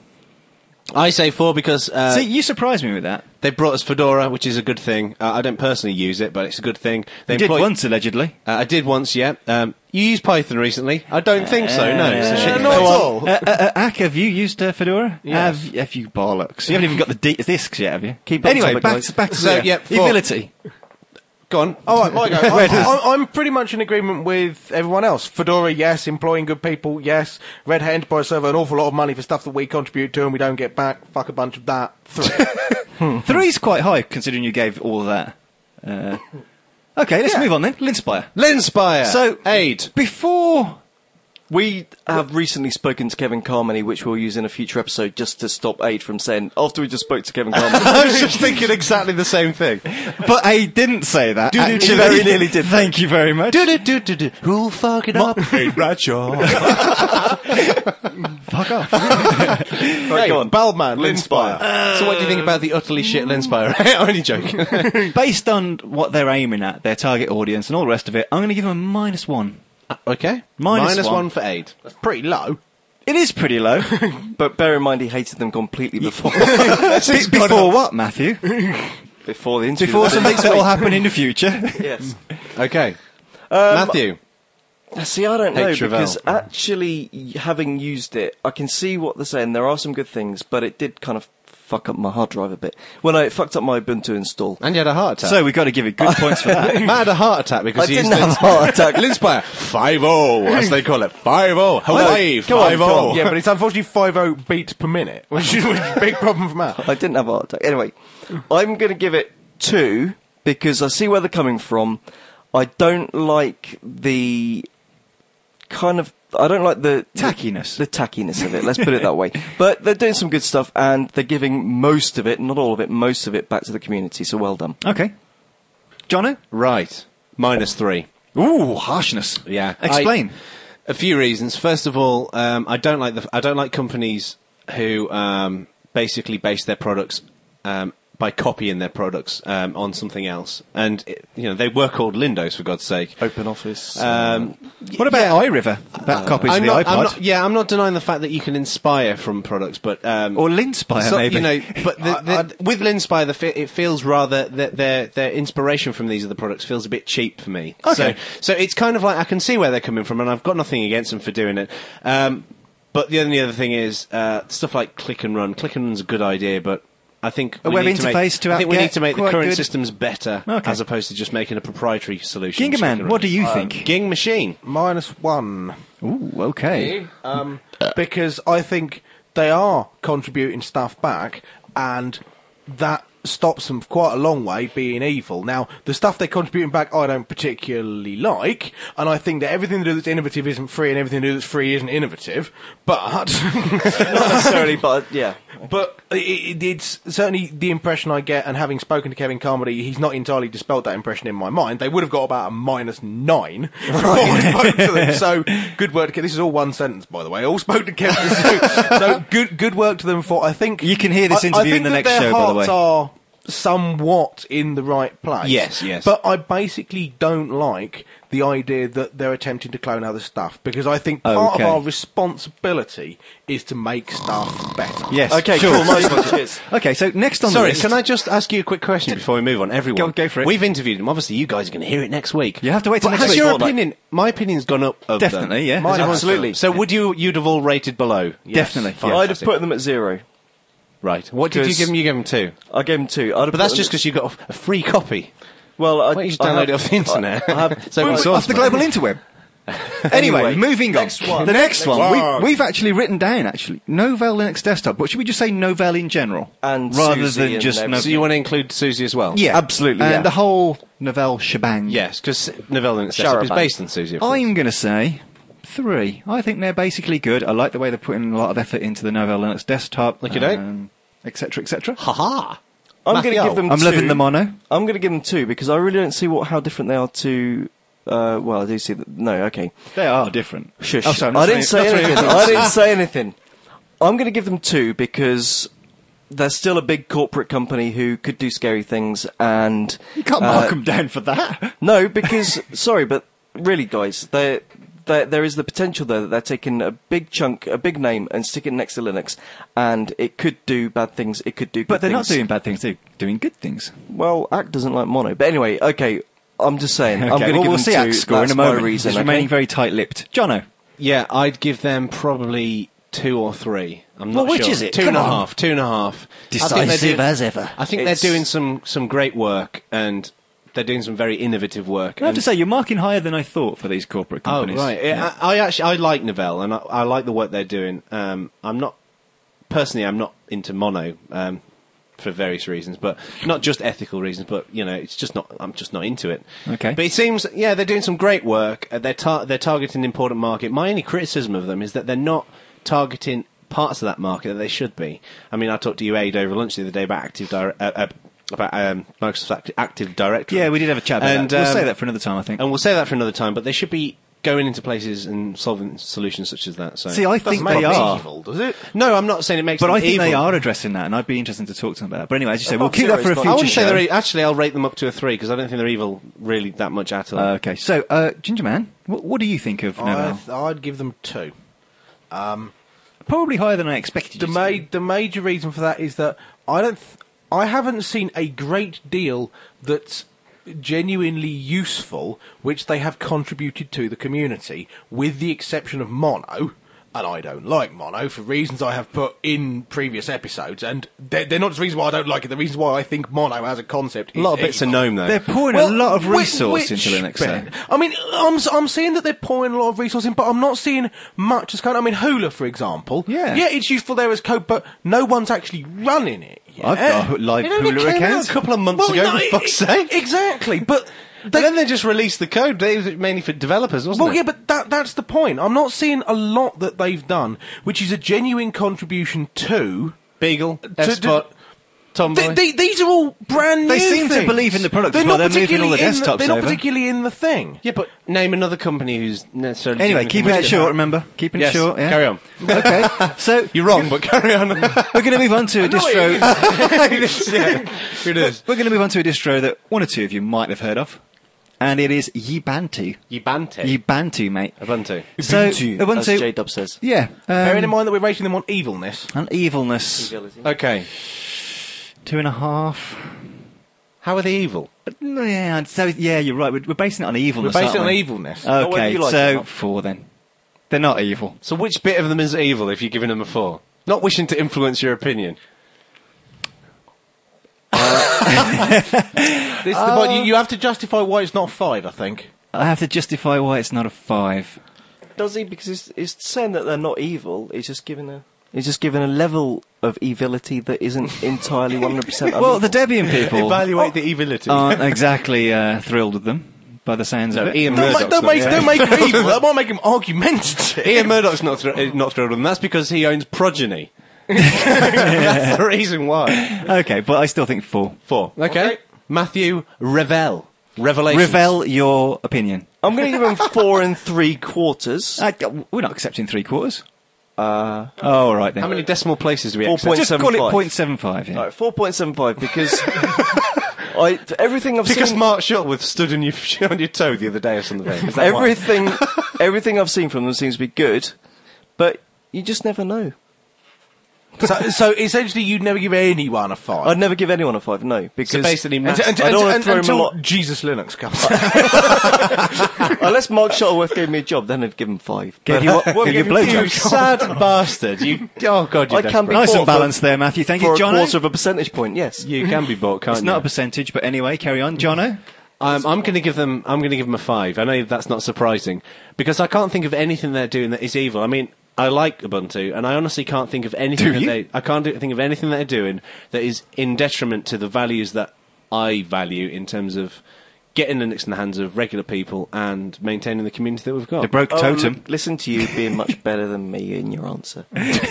I say four because uh, See, you surprised me with that. they brought us Fedora, which is a good thing. Uh, I don't personally use it, but it's a good thing. They You did employ- once, allegedly. Uh, I did once, yeah. Um, you used Python recently? I don't think so. No, it's a Uh, shit. not Go at on. all. Uh, uh, uh, Ak, have you used uh, Fedora? Yes. Have, have you bollocks? You haven't even got the d- discs yet, have you? Keep on anyway, topic, back guys. to, back to So, the yeah, four. evility. Go on. All right, my go. I, I, I'm pretty much in agreement with everyone else. Fedora, yes. Employing good people, yes. Red Hat Enterprise Server, an awful lot of money for stuff that we contribute to and we don't get back. Fuck a bunch of that. Three. Three's quite high, considering you gave all of that. Uh, okay, let's move on then. Linspire. Linspire. So, Aid. Before... We have recently spoken to Kevin Carmody, which we'll use in a future episode just to stop Aid from saying, after we just spoke to Kevin Carmody. I was just thinking exactly the same thing. But I didn't say that. He actually. very nearly did. Thank you very much. Who'll fuck it up? Hey, Bradshaw. Fuck off. Right, go on. Baldman, Linspire. So what do you think about the utterly shit Linspire? I'm only joking. Based on what they're aiming at, their target audience and all the rest of it, I'm going to give them a minus one. Okay. Minus Minus one. one for Aid. That's pretty low. It is pretty low. But bear in mind, he hated them completely before. Be- before what, Matthew? before the interview. Before that something didn't that will happen. happen in the future. Yes. Okay. Um, Matthew. See, I don't know, H. Ravel. because actually, y- having used it, I can see what they're saying. There are some good things, but it did kind of fuck up my hard drive a bit. Well, no, it fucked up my Ubuntu install. And you had a heart attack. So we've got to give it good points for that. Matt had a heart attack because I he didn't used have a heart attack. Linspire five oh, as they call it. five oh. Hawaii Come on, five come oh. on. Yeah, but it's unfortunately five beats per minute, which is, which is a big problem for Matt. I didn't have a heart attack. Anyway, I'm going to give it two because I see where they're coming from. I don't like the kind of. I don't like the Tackiness. The, the tackiness of it. Let's put it that way. But they're doing some good stuff, and they're giving most of it, not all of it, most of it back to the community. So well done. Okay. Jono? Right. Minus three. Ooh, harshness. Yeah. Explain. I- a few reasons. First of all, um, I don't like the. I don't like companies who um, basically base their products um, by copying their products um, on something else. And it, you know, they were called Lindos, for God's sake. Open Office. Um, What about iRiver? That copies I'm the not, iPod. I'm not, yeah, I'm not denying the fact that you can inspire from products, but um, Or Linspire, so, maybe. You know, but the, the, with Linspire, the, fe- it feels rather that their their inspiration from these other products feels a bit cheap for me. Okay. So, so it's kind of like I can see where they're coming from, and I've got nothing against them for doing it. Um, but the only other thing is uh, stuff like Click and Run. Click and Run's a good idea, but I think A we web need interface to to make, I think we get need to make the quite current good. systems better, Okay. as opposed to just making a proprietary solution. Click Gingerman, and what do Run. you think? Ging Machine. Minus one. Ooh, okay. Um, because I think they are contributing stuff back, and that stops them quite a long way being evil. Now, the stuff they're contributing back I don't particularly like, and I think that everything to do that's innovative isn't free, and everything to do that's free isn't innovative, but... Not necessarily, but yeah. But it, it, it's certainly the impression I get, and having spoken to Kevin Carmody, he's not entirely dispelled that impression in my mind. They would have got about a minus nine from what I spoke to them. So, good work to Kevin. This is all one sentence, by the way. I all spoke to Kevin. So, so good, good work to them for, I think... You can hear this I- interview I in think the that next their show, by the way. hearts are somewhat in the right place. Yes, yes. But I basically don't like the idea that they're attempting to clone other stuff, because I think part Okay. of our responsibility is to make stuff better. Yes, Okay, sure. cool. Nice one. Cheers. Okay, so next on Sorry, the list... can I just ask you a quick question before we move on? Everyone, Go- go for it. We've interviewed them. Obviously, you guys are going to hear it next week. You have to wait till But next has week. your Fortnight. opinion? My opinion's gone up. Of them. Definitely, yeah. Mine There's a- Absolutely. So would you? You'd have all rated below? Definitely. Fine. Yeah. I'd have put them at zero. Right. What did you Because- give them? You gave them two. I gave them two. I'd have But that's put just them- because you got a free copy. Well, I, Why don't you just I download have- it off the internet? I, I have, It's open Well, source, off the man. global interweb. Anyway, Anyway, moving on. next one. The next, Next one. one. We, we've actually written down, actually, Novell Linux Desktop. But should we just say Novell in general? And rather Suzy than and just everything. Novell? So you want to include Susie as well? Yeah, Absolutely, And yeah. the whole Novell shebang. Yes, because Novell Linux Desktop is Sharaban. based on Susie. Of course. I'm going to say three. I think they're basically good. I like the way they're putting a lot of effort into the Novell Linux Desktop. Look it out. um, et cetera, et cetera. Ha ha. I'm going to Matthew. give them I'm two. loving the mono. I'm going to give them two because I really don't see what how different they are to. Uh, well, I do see that. No, okay. They are different. Shush. Oh, sorry, I'm not I didn't say saying- anything. I didn't say anything. I'm going to give them two because they're still a big corporate company who could do scary things, and You can't uh, mark them down for that. no, because sorry, but really, guys, they. There, there is the potential there that they're taking a big chunk, a big name, and sticking it next to Linux, and it could do bad things. It could do, good But they're not things. doing bad things. They're doing good things. Well, Act doesn't like mono, but anyway, okay. I'm just saying. I'm Okay, going to well, give we'll them see two. Axe score That's in a moment. My reason, It's okay? remaining very tight-lipped. Jono. Yeah, I'd give them probably two or three. I'm not Well, which sure. is it? Two Come and a on. half. Two and a half. I think they're Decisive doing- as ever. I think It's- they're doing some, some great work, and they're doing some very innovative work. I have and- to say, you're marking higher than I thought for these corporate Oh companies. right, yeah. I, I actually I like Novell, and I, I like the work they're doing. Um, I'm not personally I'm not into mono um, for various reasons, but not just ethical reasons. But you know, it's just not I'm just not into it. Okay. But it seems yeah they're doing some great work. Uh, they're tar- they're targeting an important market. My only criticism of them is that they're not targeting parts of that market that they should be. I mean, I talked to you Aid over lunch the other day about Active Dire- uh, uh, about um, Microsoft Acti- Active Directory. Yeah, we did have a chat about And, that. We'll um, say that for another time, I think. And we'll say that for another time, but they should be going into places and solving solutions such as that. So. See, I think Doesn't make they them are. evil, does it? no, I'm not saying it makes But them I think evil. they are addressing that, and I'd be interested to talk to them about that. But anyway, as you say, Above we'll keep zero that for a is not- future I wouldn't say show. they're e- actually. I'll rate them up to a three because I don't think they're evil really that much at all. Uh, okay, so, uh, Ginger Man, what, what do you think of I Novell? th- I'd give them two. Um, probably higher than I expected. The, it ma- to be. the major reason for that is that I don't, th- I haven't seen a great deal that's genuinely useful, which they have contributed to the community, with the exception of Mono. And I don't like Mono for reasons I have put in previous episodes, and they're, they're not the reasons why I don't like it. The reasons why I think Mono as a concept is A lot of bits of evil. GNOME, though. They're pouring Well, a lot of whi- resource which into Linux. bit? There. I mean, I'm s- I'm seeing that they're pouring a lot of resource in, but I'm not seeing much as kind. I mean, Hula, for example. Yeah. yeah, it's useful there as code, but no one's actually running it yet. I've got a live It only Hula came out account. a couple of months Well, ago, no, for it- fuck's it- sake. Exactly, but. And then they just released the code. They was mainly for developers, wasn't Well, it? yeah, but that, that's the point. I'm not seeing a lot that they've done, which is a genuine contribution to... Beagle, to- F-Spot, Tomboy. Th- th- these are all brand new They seem to things. believe in the product They're as well. not They're moving all the particularly in desktops They're not over. particularly in the thing. Yeah, but name another company who's necessarily... Anyway, doing keeping it it short, remember? Keeping Yes, it short, yeah? carry on. Okay, so... You're wrong, but carry on. We're going to move on to a distro... yeah, it is. We're going to move on to a distro that one or two of you might have heard of. And it is Ubuntu. Ubuntu. Ubuntu, mate. Ubuntu. So, As Ubuntu... J-Dub says. Yeah. Um, Bearing in mind that we're rating them on evilness. on evilness. Okay. Two and a half. How are they evil? Yeah, so, yeah, you're right. We're, we're basing it on We're evilness, based aren't on we? evilness. whether Okay, you like it or so not. four then. They're not evil. So which bit of them is evil if you're giving them a four? Not wishing to influence your opinion. This is the point. You, you have to justify why it's not five, I think. I have to justify why it's not a five. Does he? Because it's, it's saying that they're not evil. It's just giving a. It's just giving a level of evility that isn't entirely one hundred percent. Well, the Debian people Evaluate the evility. aren't exactly uh, thrilled with them, by the sounds of No, it. Ian Don't, Murdoch's ma- don't not- make, don't make him evil. That might make him argumentative. Ian Murdoch's not, thr- uh, not thrilled with them. That's because he owns Progeny. That's the reason why. Okay, but I still think four. Four. Okay. Matthew Revel. Revelation. Revel your opinion. I'm going to give him four and three quarters. Uh, we're not accepting three quarters. Uh, Oh, all right then. How many decimal places do we Four accept? point- Just seven call it five. point seven five. Yeah. all right, four point seven five because I everything I've Because seen. Mark Shuttleworth stood on your, on your toe the other day or something. Is that why? Everything, everything I've seen from them seems to be good, but you just never know. so, so essentially, you'd never give anyone a five. I'd never give anyone a five, no, because So basically, Until- Matt- until- I don't wanna until- throw him a until lot- Jesus Linux comes out. unless Mark Shuttleworth gave me a job, then I'd give him five. Gave But you what? I won't Gave you give a him blowjob? You sad bastard. You, oh, God, you're I can be desperate. Nice bought and for- balanced there, Matthew. Thank for you, a Jono. quarter of a percentage point. Yes, You can be bought, can't It's you? not a percentage, but anyway, carry on, Jono. Um, I'm going to give them. I'm going to give them a five. I know that's not surprising because I can't think of anything they're doing that is evil. I mean, I like Ubuntu, and I honestly can't think of anything Do that you? they. I can't do, think of anything that they're doing that is in detriment to the values that I value in terms of getting Linux in the hands of regular people and maintaining the community that we've got. The broke Oh, totem. look, listen to you being much better than me in your answer.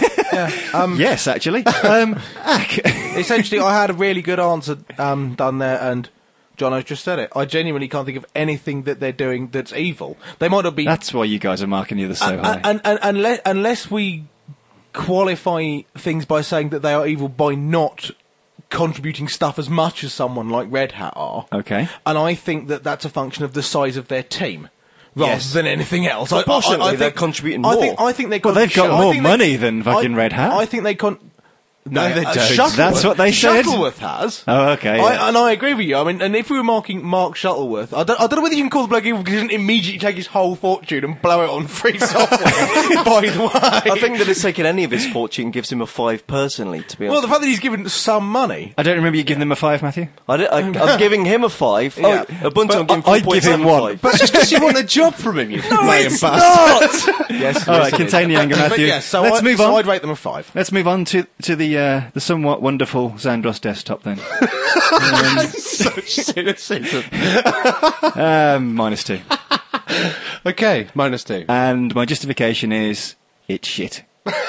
Yes, actually. Um, Ack. Essentially, I had a really good answer um, done there, and Jono's just said it. I genuinely can't think of anything that they're doing that's evil. They might not be. That's why you guys are marking the other so and, high. and, and, unless, unless we qualify things by saying that they are evil by not contributing stuff as much as someone like Red Hat are. Okay. And I think that that's a function of the size of their team. Rather Yes. than anything else. I- I- I Proportionately, think- they're contributing I more. think, I think they Well, they've got I more think they- money than fucking I- Red Hat. I think they con. No, they uh, don't. Shuttleworth- That's what they said. Shuttleworth has. Oh, okay. I, yeah. and I agree with you. I mean, and if we were marking Mark Shuttleworth, I don't, I don't know whether you can call the bloke evil because he didn't immediately take his whole fortune and blow it on free software. By the way, I think that it's taken any of his fortune gives him a five personally. To be well, honest, the fact that he's given some money. I don't remember you giving them a five, Matthew. I did, I, I'm giving him a five. Yeah. Oh, Ubuntu, I'm giving I'd four give point him seven one. five. But just because you want a job from him, you No, lying it's bastard. not. yes, All yes, right, it contain is. your anger, But Matthew. yes, so Let's I, move so on. I'd rate them a five. Let's move on to to the uh, the somewhat wonderful Xandros desktop then. Such cynicism. um, minus two. Okay, minus two. And my justification is it's shit.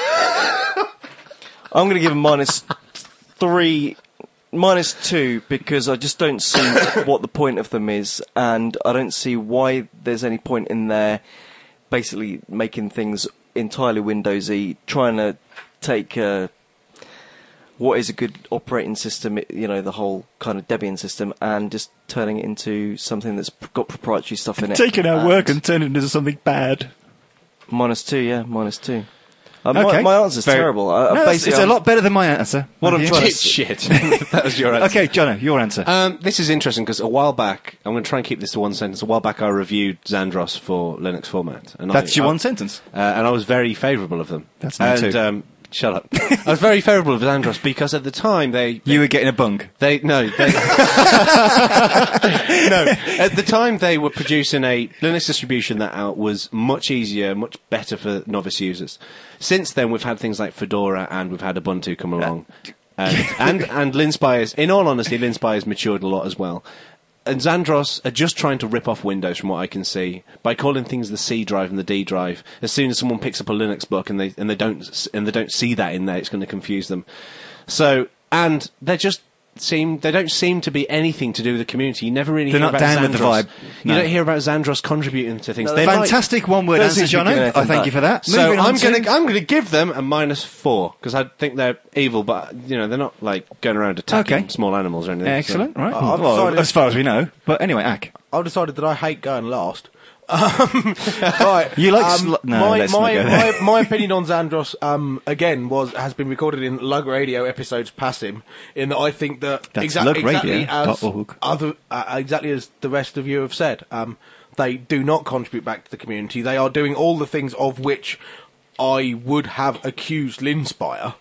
I'm going to give him minus three, minus two, because I just don't see what the point of them is, and I don't see why there's any point in there basically making things entirely Windowsy, trying to take uh, what is a good operating system, you know, the whole kind of Debian system, and just turning it into something that's p- got proprietary stuff in it. Taking our work and turning it into something bad. Minus two, yeah, minus two. Uh, my, Okay. my answer's Very- terrible. Uh, No, it's, basically, it's a I'm- lot better than my answer. What I'm Matthew. trying to It's shit. That was your answer. Okay, Jono, your answer. Um, this is interesting because a while back, I'm going to try and keep this to one sentence. A while back, I reviewed Xandros for Linux format. And That's I, your I- one sentence. Uh, and I was very favourable of them. That's mine and, too. Um, shut up. I was very favourable of Xandros because at the time they... they You were getting a bung. They no, they no. At the time, they were producing a Linux distribution that out was much easier, much better for novice users. Since then, we've had things like Fedora and we've had Ubuntu come along, and and and Linspire's. In all honesty, Linspire's matured a lot as well. And Xandros are just trying to rip off Windows, from what I can see, by calling things the C drive and the D drive. As soon as someone picks up a Linux book and they and they don't s- and they don't see that in there, it's going to confuse them. So, and they just seem they don't seem to be anything to do with the community. You never really They're hear not about down Xandros. with the vibe. You No. don't hear about Xandros contributing to things. No, They might- Fantastic one-word Don't answer, seem to be giving Jono. anything I thank back. you for that. So Moving on I'm to- going to I'm going to give them a minus four because I think they're evil, but you know they're not like going around attacking Okay. small animals or anything. so- Excellent, right. I've well, decided- as far as we know. But anyway, Ack. I've decided that I hate going last. Um, right. You like um, sl- no, my let's not my, go there. my my opinion on Xandros um, again was has been recorded in Lug Radio episodes past him. In that I think that That's exact, exactly lugradio as dot org. other uh, exactly as the rest of you have said, um, they do not contribute back to the community. They are doing all the things of which I would have accused Linspire.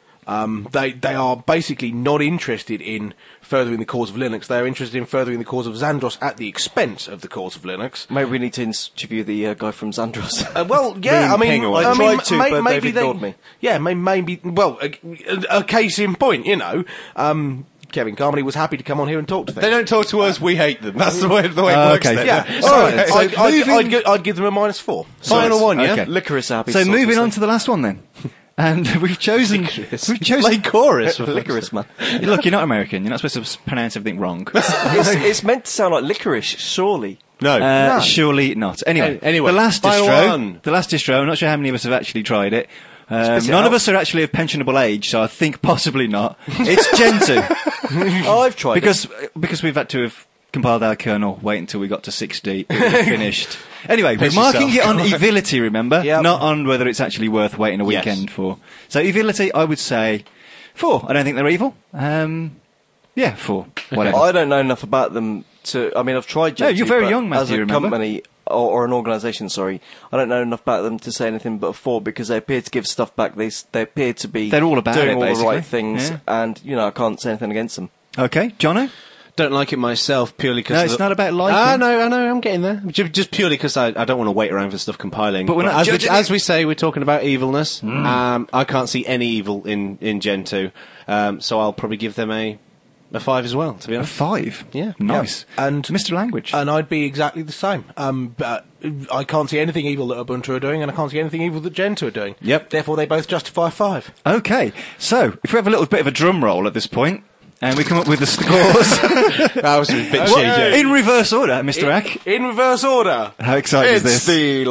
Um, they they are basically not interested in furthering the cause of Linux. They are interested in furthering the cause of Xandros at the expense of the cause of Linux. Maybe we need to interview the uh, guy from Xandros. Uh, well, yeah, I mean, Ping, I I mean, tried to, may- but maybe they've they, ignored me. Yeah, may- maybe. Well, a, a case in point, you know. Um, Kevin Carmody was happy to come on here and talk to them. They don't talk to us. We hate them. That's the way the way it Oh, works. okay. then. Yeah, All right, so I'd, I'd, moving- I'd, gi- I'd give them a minus four. Final one, yeah. Okay. Licorice happy. So sort of moving on thing. to the last one then. And we've chosen... We've chosen... Like chorus. Licorice, man. Look, you're not American. You're not supposed to s- pronounce everything wrong. it's, it's meant to sound like licorice, surely. No. Uh, Surely not. Anyway, Hey, anyway, the last final distro, one. the last distro. I'm not sure how many of us have actually tried it. Um, Spit it none of out. us are actually of pensionable age, so I think possibly not. It's Gentoo Oh, I've tried because because we've had to have compiled our kernel, wait until we got to sixty, it would have finished. Anyway, we're Piss marking yourself. it on evility, remember, Yep. not on whether it's actually worth waiting a Yes. weekend for. So evility, I would say four. I don't think they're evil. Um, yeah, four. Whatever. I don't know enough about them to. I mean, I've tried. No, Gentoo, you're very but young, Matthew, As a remember? company or, or an organisation, sorry, I don't know enough about them to say anything but a four because they appear to give stuff back. They s- they appear to be They're all about doing it, all the basically. right things, Yeah. and you know I can't say anything against them. Okay, Jono? Don't like it myself purely because No, it's not about liking. Ah, no, I know, I'm getting there. Ju- Just purely because I, I don't want to wait around for stuff compiling. But we're not as, we, judging as it. we say, we're talking about evilness. Um, I can't see any evil in in Gentoo, um, so I'll probably give them a a five as well. To be A honest, five? Yeah. Nice. Yeah. And- Mister Language? And I'd be exactly the same. Um, but I can't see anything evil that Ubuntu are doing, and I can't see anything evil that Gentoo are doing. Yep. Therefore, they both justify five. Okay, so if we have a little bit of a drum roll at this point, and we come up with the scores that was a bit Okay. shady. in reverse order, Mister Ack. In reverse order. How exciting is It's this? the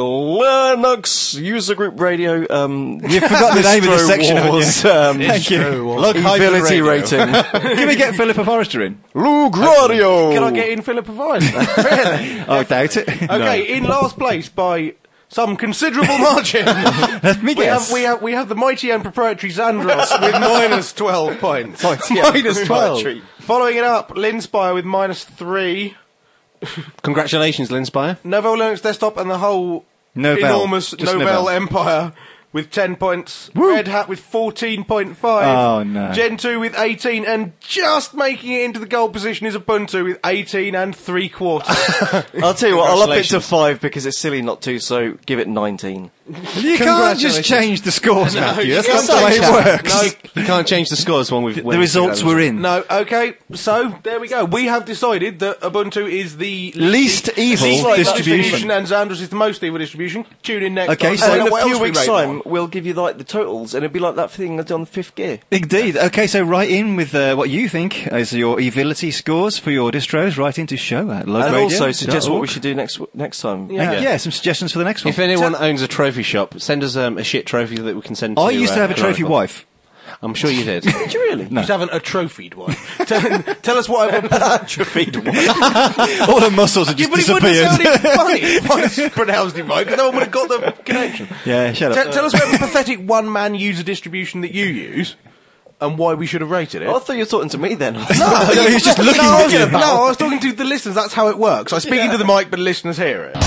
Linux User Group Radio. Um, You forgot the name of this Distro section, haven't you? Wars, um, Thank you. Look, Ability hyphen radio. rating. Can we get Philippa Forrester in? Lug Radio. Can I get in Philip Provide? Really? I doubt it. Okay, in last place by some considerable margin. Let me We guess. have, we have we have the mighty and proprietary Xandros with minus twelve points. Minus twelve. Following it up, Linspire with minus three. Congratulations, Linspire. Novell Linux Desktop and the whole Novell. enormous Just Novell Novell. Empire with ten points. Red Hat with fourteen point five. Oh, no. Gentoo with eighteen, and just making it into the gold position is Ubuntu with eighteen and three quarters. I'll tell you what, I'll up it to Congratulations. five because it's silly not to, so give it nineteen. You can't just change the scores, Matthew. you That's can't not the way change it that. works. No. You can't change the scores when we've The results were in. No, okay, so there we go. We have decided that Ubuntu is the Least evil least evil distribution. and Xandros is the most evil distribution. Tune in next Okay, time. so Find And out in what a few else we weeks' rate time, on. we'll give you like the totals, and it'll be like that thing I did on the fifth gear. Indeed. Okay, so write in with uh, what you think as your evility scores for your distros. Write into show at lug And radio also suggest dot what org. we should do next next time. And, yeah. some suggestions for the next one. If anyone owns a trophy shop, send us um, a shit trophy that we can send to I used to uh, have a trophy Chronicle. wife. I'm sure you did. Did you really? You just haven't atrophied one. tell, tell us what I've atrophied one. All the muscles have Yeah, just but it wouldn't disappeared. have sounded funny if I just pronounced it right, because no one would have got the connection. Yeah, shut Tell, up. tell us about the pathetic one-man user distribution that you use, and why we should have rated it. Oh, I thought you were talking to me then. No, he was just no, looking no, I at was- you. No, I was talking to the listeners. That's how it works. I speak into the mic, but the listeners hear it.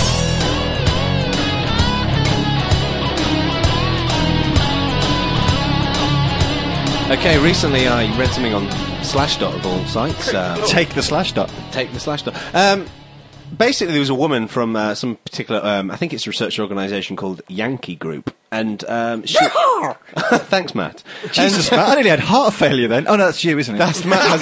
Okay, recently I read something on Slashdot of all sites. Um, Take the slash dot. take the Slashdot. Um, basically, there was a woman from uh, some particular, um, I think it's a research organisation called Yankee Group, and um, she. Thanks, Matt. Jesus, Matt, I nearly had heart failure then. Oh no, that's you, isn't it? That's Matt.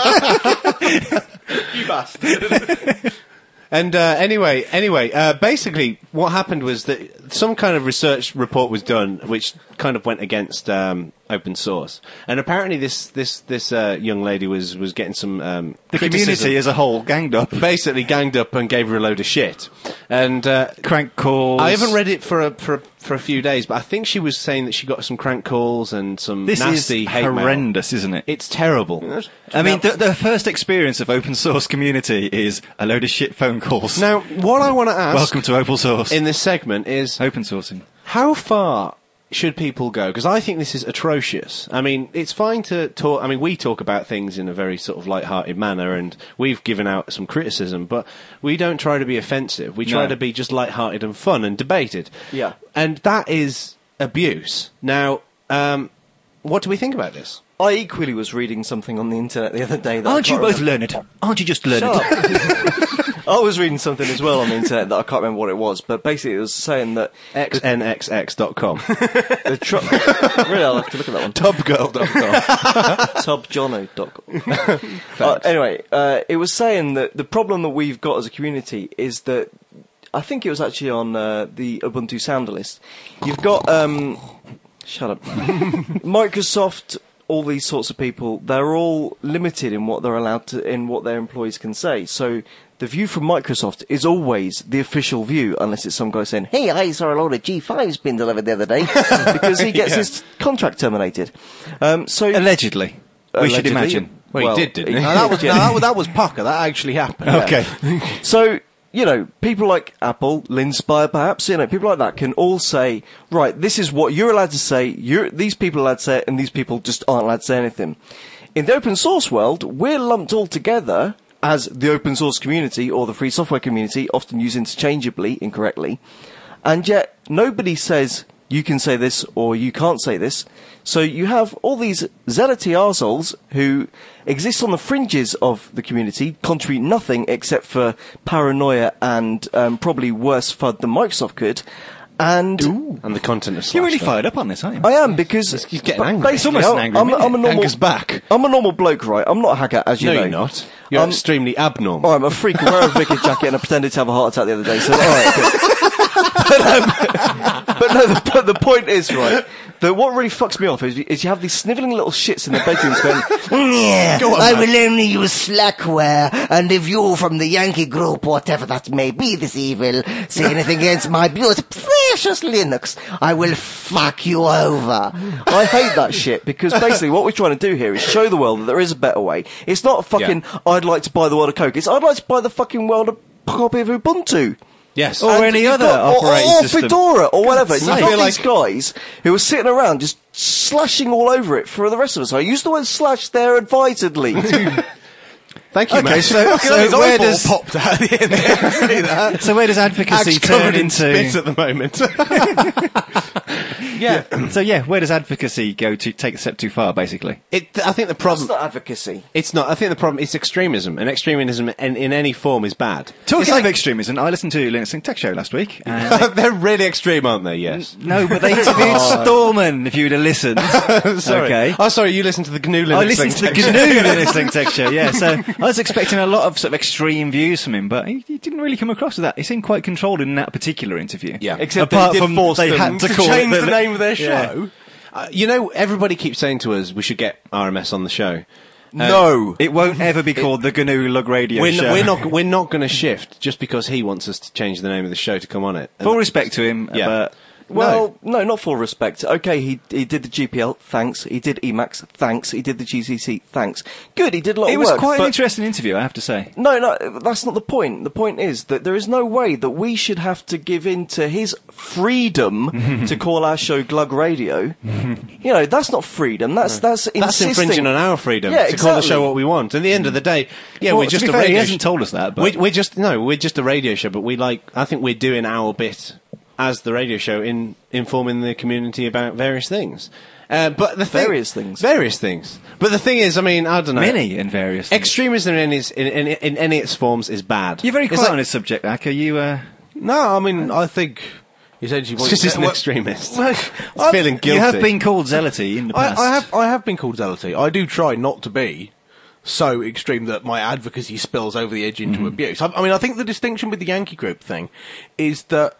Has, You bastard. And uh, anyway, anyway, uh, basically, what happened was that some kind of research report was done, which kind of went against um, open source. And apparently, this this this uh, young lady was was getting some um, the criticism. community as a whole ganged up. Basically, ganged up and gave her a load of shit. And uh, Crank calls. I haven't read it for a for a, for a few days, but I think she was saying that she got some crank calls and some This nasty is hate mail. horrendous, isn't it? It's terrible. I mean, the, the first experience of open source community is a load of shit phone calls. Now, what I want to ask Welcome to open source. in this segment is open sourcing. how far should people go? Because I think this is atrocious. I mean, it's fine to talk. I mean, we talk about things in a very sort of light-hearted manner, and we've given out some criticism, but we don't try to be offensive. We try No. to be just light-hearted and fun and debated. Yeah. And that is abuse. Now, um, what do we think about this? I equally was reading something on the internet the other day. That I Aren't you can't both remember. learned? Aren't you just learned? Shut up. I was reading something as well on the internet that I can't remember what it was, but basically it was saying that X N X X dot com. the tr- really, I'll have to look at that one. Tubgirl dot com. tub jono dot com. uh, anyway, uh, it was saying that the problem that we've got as a community is that I think it was actually on uh, the Ubuntu Sounder list. You've got um, shut up, Microsoft. All these sorts of people, they're all limited in what they're allowed to, in what their employees can say. So the view from Microsoft is always the official view, unless it's some guy saying, "Hey, I saw a load of G fives being delivered the other day," because he gets Yeah. his contract terminated. Um, so Allegedly. We should Allegedly. imagine. Well, Well, he did, didn't he? No, that was, no, that was that was pucker. That actually happened. Okay. So, you know, people like Apple, Linspire perhaps, you know, people like that can all say, right, this is what you're allowed to say, you're, these people are allowed to say it, and these people just aren't allowed to say anything. In the open source world, we're lumped all together as the open source community or the free software community, often used interchangeably, incorrectly, and yet nobody says you can say this or you can't say this. So you have all these zealoty arseholes who exist on the fringes of the community, contribute nothing except for paranoia and um, probably worse F U D than Microsoft could. And And the content of You're really Slashdot. fired up on this, aren't you? I am because He's getting but angry. basically, It's almost I'm, an angry I'm, minute. I'm a normal. Anger's back. I'm a normal bloke, right? I'm not a hacker, as you No, know. you're not. You're Um, extremely abnormal. Oh, I'm a freak. I wear a Vickers jacket and I pretended to have a heart attack the other day. So, all right, okay. but, um, but no, the, but the point is, right, that what really fucks me off is, is you have these snivelling little shits in their bedrooms going, Yeah, I will only use Slackware, and if you from the Yankee group, whatever that may be this evil, say anything against my beautiful, precious Linux, I will fuck you over. I hate that shit because basically what we're trying to do here is show the world that there is a better way. It's not a fucking, I'd like to buy the world of Coke. It's, I'd like to buy the fucking world of copy of Ubuntu. Yes. Or And any you've other got- or- operating or, system. Fedora or whatever. You've I got feel these like- guys who are sitting around just slashing all over it for the rest of us. I use the word slash there advisedly. Thank you, Okay, mate. so, so His where eyeball does popped out at the end there. See that? so where does advocacy Axe turn covered in into? spit at the moment. yeah. So yeah, where does advocacy go to take a step too far? Basically, It, I think the That's problem. not advocacy. It's not. I think the problem is extremism, and extremism in, in any form is bad. talking of extremism, I listened to Linux and Tech Show last week, and They're really extreme, aren't they? Yes. no, but they interviewed Stallman. If you'd have listened, sorry. okay. Oh, sorry. You listened to the G N U Linux. I listened to the Link G N U Linux Tech Show, yeah. So I was expecting a lot of sort of extreme views from him, but he, he didn't really come across with that. He seemed quite controlled in that particular interview. Yeah. Except apart they did from force they them had to, To call change it the name of their Yeah. show. Uh, you know, everybody keeps saying to us we should get R M S on the show. No. It won't ever be called the G N U Lug Radio We're, Show. n- we're not. We're not going to shift just because he wants us to change the name of the show to come on it. And Full respect to him, Yeah. but Well, no. not full respect. Okay, he he did the G P L, thanks. He did Emacs, thanks. He did the G C C, thanks. Good, he did a lot It of was work. quite an but- interesting interview, I have to say. No, no, that's not the point. The point is that there is no way that we should have to give in to his freedom to call our show Glug Radio. You know, that's not freedom. That's that's That's insisting. infringing on our freedom Yeah, to call the exactly. show what we want. At the end of the day, yeah, Well, we're to just be a fair, he radio. hasn't told us that, but- we, we're just no, we're just a radio show. But we like, I think we're doing our bit as the radio show in informing the community about various things. Uh, but the thing, Various things. various things. But the thing is, I mean, I don't know. Many and various things. Extremism in its in, in, in any its forms is bad. You're very It's quiet like- on this subject, Ak. Are you, uh... No, I mean, I think essentially It's what just you he's an well, extremist. well, He's I- feeling guilty. You have been called zealoty in the I, past. I have I have been called zealoty. I do try not to be so extreme that my advocacy spills over the edge into abuse. I, I mean, I think the distinction with the Yankee Group thing is that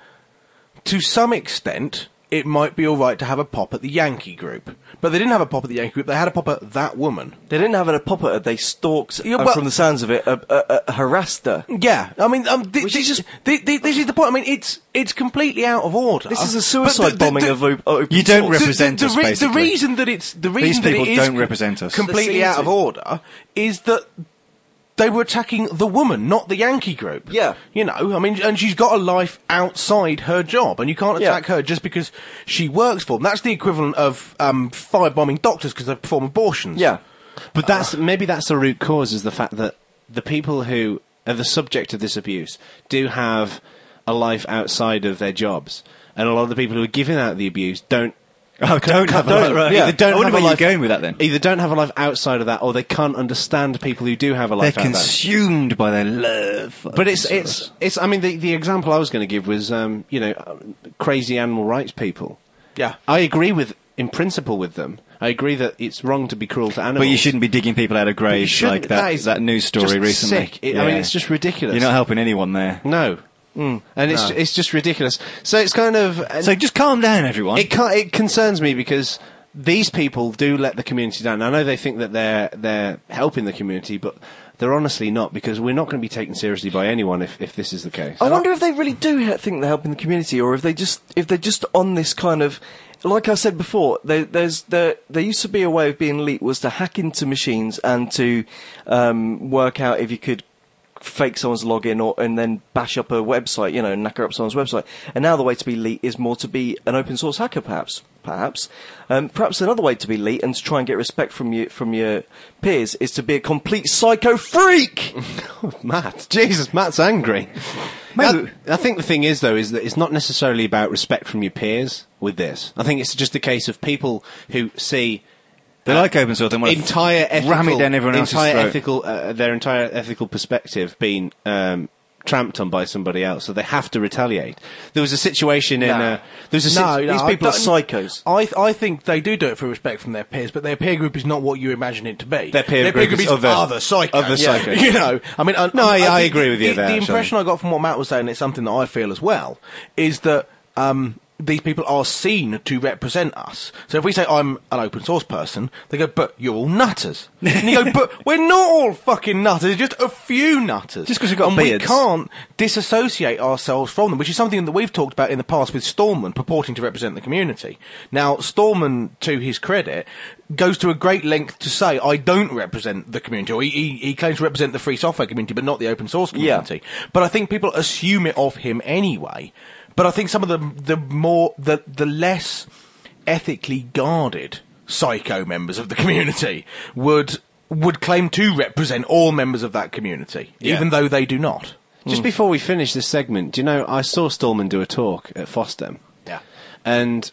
to some extent it might be all right to have a pop at the Yankee Group, but they didn't have a pop at the Yankee Group. They had a pop at that woman. They didn't have a pop at her. They stalked, Yeah, and but- from the sounds of it, uh, uh, uh, harassed her. Yeah, I mean, um, thi- Which thi- is just- thi- thi- this is the point. I mean, it's it's completely out of order. This is a But suicide the- the- bombing the- of op- open You don't source. represent the, us, the, re- the basically. reason that it's the reason These that people it is don't com- represent us. completely They seem out of to. order is that they were attacking the woman, not the Yankee Group. Yeah. You know, I mean, and she's got a life outside her job, and you can't Yeah. attack her just because she works for them. That's the equivalent of um, firebombing doctors because they perform abortions. Yeah. But that's maybe that's the root cause, is the fact that the people who are the subject of this abuse do have a life outside of their jobs, and a lot of the people who are giving out the abuse don't. Oh, don't have a don't- life. Right. yeah, I don't wonder have where a you're life, going with that then. Either don't have a life outside of that, or they can't understand people who do have a They're life outside. consumed by their love. for But it's open it's source. it's. I mean, the the example I was going to give was, um, you know, um, crazy animal rights people. Yeah. I agree with in principle with them. I agree that it's wrong to be cruel to animals. But you shouldn't be digging people out of But you graves shouldn't. like that. That is That news story just recently. sick. It- I mean, it's just ridiculous. You're not helping anyone there. No. Mm. And it's it's just ridiculous. So it's kind of So just calm down, everyone. it can it concerns me because these people do let the community down. I know they think that they're they're helping the community, but they're honestly not, because we're not going to be taken seriously by anyone if, if this is the case. I wonder if they really do he- think they're helping the community, or if they just if they're just on this kind of, like I said before, there, there's there there used to be a way of being elite was to hack into machines and to um, work out if you could fake someone's login or and then bash up a website, you know, knacker up someone's website. And now the way to be elite is more to be an open source hacker, perhaps. Perhaps, um, perhaps another way to be elite and to try and get respect from you from your peers is to be a complete psycho freak. Matt, Jesus, Matt's angry. Maybe- I, I think the thing is, though, is that it's not necessarily about respect from your peers with this. I think it's just a case of people who see They like open source. They want entire to ethical, ram it down everyone else's entire throat. ethical, uh, their entire ethical perspective being um, tramped on by somebody else, so they have to retaliate. There was a situation in. Nah. Uh, there was a sit- No, no, These I people are don't- psychos. I th- I think they do do it for respect from their peers, but their peer group is not what you imagine it to be. Their peer group is other- other psychos. other psychos. You know, I mean, I, No, I- I think agree with you the, there, The actually. impression I got from what Matt was saying, it's something that I feel as well, is that um, these people are seen to represent us. So if we say I'm an open source person, they go, "But you're all nutters." And you go, "But we're not all fucking nutters. It's just a few nutters." Just 'cause we've got and beards. we can't disassociate ourselves from them, which is something that we've talked about in the past with Stallman purporting to represent the community. Now, Stallman, to his credit, goes to a great length to say, I don't represent the community, or he, he, he claims to represent the free software community, but not the open source community. But I think people assume it of him anyway. But I think some of the the more the the less ethically guarded psycho members of the community would would claim to represent all members of that community, Yeah. even though they do not. Just before we finish this segment, do you know, I saw Stallman do a talk at FOSDEM. Yeah. And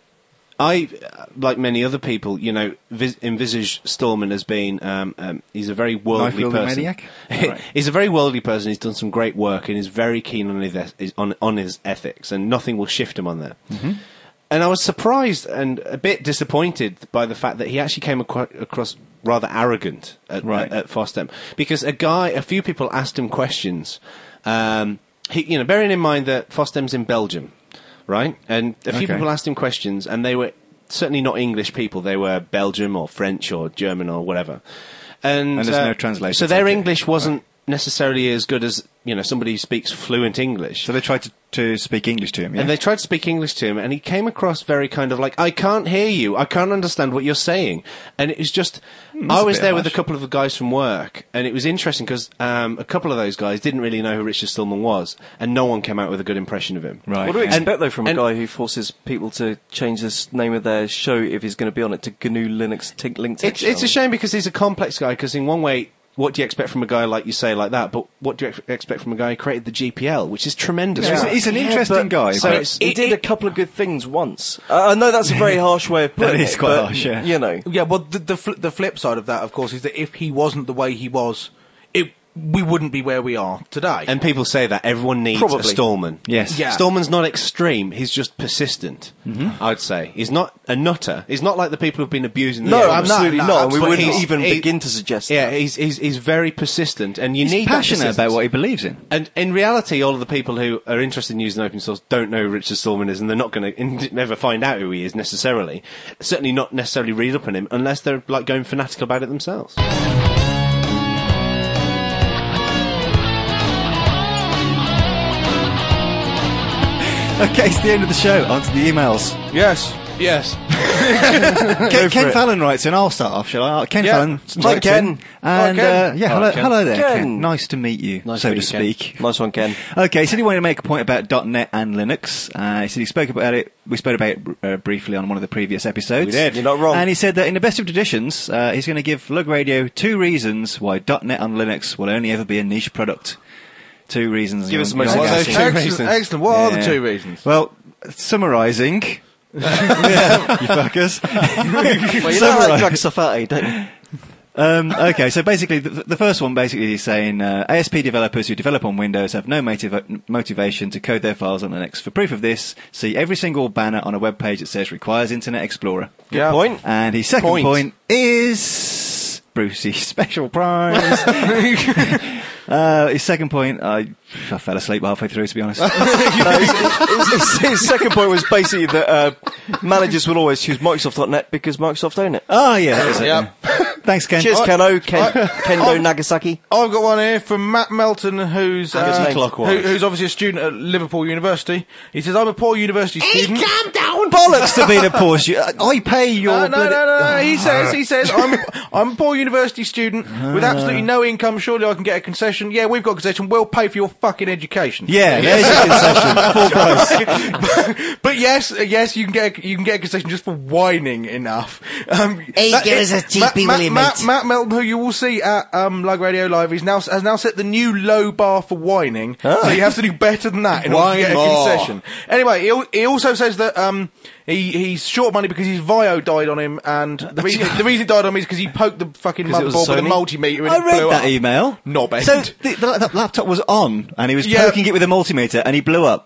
I, uh, like many other people, you know, vis- envisage Stallman as being, um, um, he's a very worldly Knife-wielding person. maniac? Right. He's a very worldly person, he's done some great work and is very keen on his, eth- on, on his ethics, and nothing will shift him on that. Mm-hmm. And I was surprised and a bit disappointed by the fact that he actually came acro- across rather arrogant at, Right. at, at FOSDEM, because a guy, a few people asked him questions. Um, he, you know, bearing in mind that FOSDEM's in Belgium, right? And a few Okay. people asked him questions, and they were certainly not English people. They were Belgium or French or German or whatever. And, And there's uh, no translation, So their okay. English wasn't necessarily as good as, you know, somebody who speaks fluent English. So they tried to, to speak English to him, yeah? And they tried to speak English to him, and he came across very kind of like, I can't hear you, I can't understand what you're saying. And it was just, Hmm, I that's a was bit there with a harsh. couple of the guys from work, and it was interesting because um, a couple of those guys didn't really know who Richard Stallman was, and no one came out with a good impression of him. Right. What do we expect, And- though, from a and- guy who forces people to change the s- name of their show if he's going to be on it to G N U Linux Tink Link Tech It's, it's a shame because he's a complex guy, because in one way, what do you expect from a guy like you say like that? But what do you ex- expect from a guy who created the G P L, which is tremendous? He's, he's an interesting guy. So but- it's- He did a couple of good things once. Uh, I know that's a very harsh way of putting That is it, quite but, harsh, yeah. You know. Yeah, well, the the, fl- the flip side of that, of course, is that if he wasn't the way he was, it we wouldn't be where we are today. And people say that everyone needs Probably. a Stallman. Yes. Yeah. Stallman's not extreme, he's just persistent, Mm-hmm. I'd say. He's not a nutter. He's not like the people who've been abusing the No, game. absolutely no, not. and we absolutely wouldn't not. even He- begin to suggest Yeah, that. he's, he's, he's very persistent, and you He's need passionate that about what he believes in. And in reality, all of the people who are interested in using open source don't know who Richard Stallman is, and they're not going to never find out who he is necessarily. Certainly not necessarily read up on him unless they're like going fanatical about it themselves. Okay, it's the end of the show. On to the emails. yes. Yes. Ken, Ken it. Fallon writes in. I'll start off, shall I? Ken Yeah. Fallon. Hi, writes Ken. in, Hi, And Ken. uh, yeah, Hi, hello, Ken. hello there, Ken. Ken. Nice to meet you, Nice so to to meet you, Ken. speak. Nice one, Ken. Okay, he said he wanted to make a point about .NET and Linux. Uh, he said he spoke about it. We spoke about it uh, briefly on one of the previous episodes. We did. You're not wrong. And he said that in the best of traditions, uh, he's going to give Lug Radio two reasons why .NET on Linux will only ever be a niche product. Two reasons. Give us the You most want- you want to gassy. guess? Two Excellent, reasons. excellent. What are the Yeah. two reasons? Well, summarising. yeah, you fuckers. Well, you know how to Summarise. drag stuff out, eh, don't you? Um, okay, so basically, the, the first one basically is saying uh, A S P developers who develop on Windows have no motiv- motivation to code their files on Linux. For proof of this, see every single banner on a web page that says requires Internet Explorer. Yeah. Point. And his second Point. point is Brucey special prize. uh, his second point, I, I fell asleep halfway through, to be honest. No, his, his- his- his second point was basically that uh, managers will always choose Microsoft dot net because Microsoft own it. Oh yeah, that was it. Yep. Thanks, Ken. Cheers, I- Keno, Ken, I- Kendo I- Nagasaki. I've got one here from Matt Melton, who's uh, Anti-clockwise. who, who's obviously a student at Liverpool University. He says, "I'm a poor university student." Calm down! Bollocks to being a poor student. I pay your. No, no, bloody- no, no, no. He says, he says, I'm, I'm a poor university student with absolutely no income. Surely I can get a concession. Yeah, we've got a concession. We'll pay for your fucking education. Yeah, there's your concession. Full price. But yes, uh, yes, you can get a, you can get a concession just for whining enough. Um, Hey, that- give us a Matt- T P, Matt, will you, Matt, mate? Matt Melton, who you will see at um, Lug Radio Live, he's now has now set the new low bar for whining. So you have to do better than that in order to Whine get a more. concession. Anyway, he, al- he also says that um, he he's short money because his Vio died on him, and the reason the reason it died on him is because he poked the fucking it was motherboard with a Sony? multimeter and I it read blew that up. email. Not bad. So the, the, the laptop was on, and he was Yeah. poking it with a multimeter, and he blew up.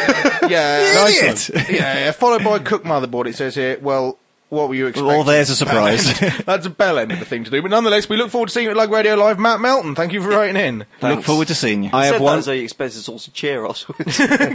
Yeah, Nice one. yeah, yeah. Followed by a Cook motherboard. It says here. Well, what were you expecting? Well, there's a surprise. That's a bell end of the thing to do, but nonetheless, we look forward to seeing you at Lug Radio Live. Matt Melton, thank you for writing in. Look forward to seeing you. I Said have that one. as though you expect us all to cheer us. Go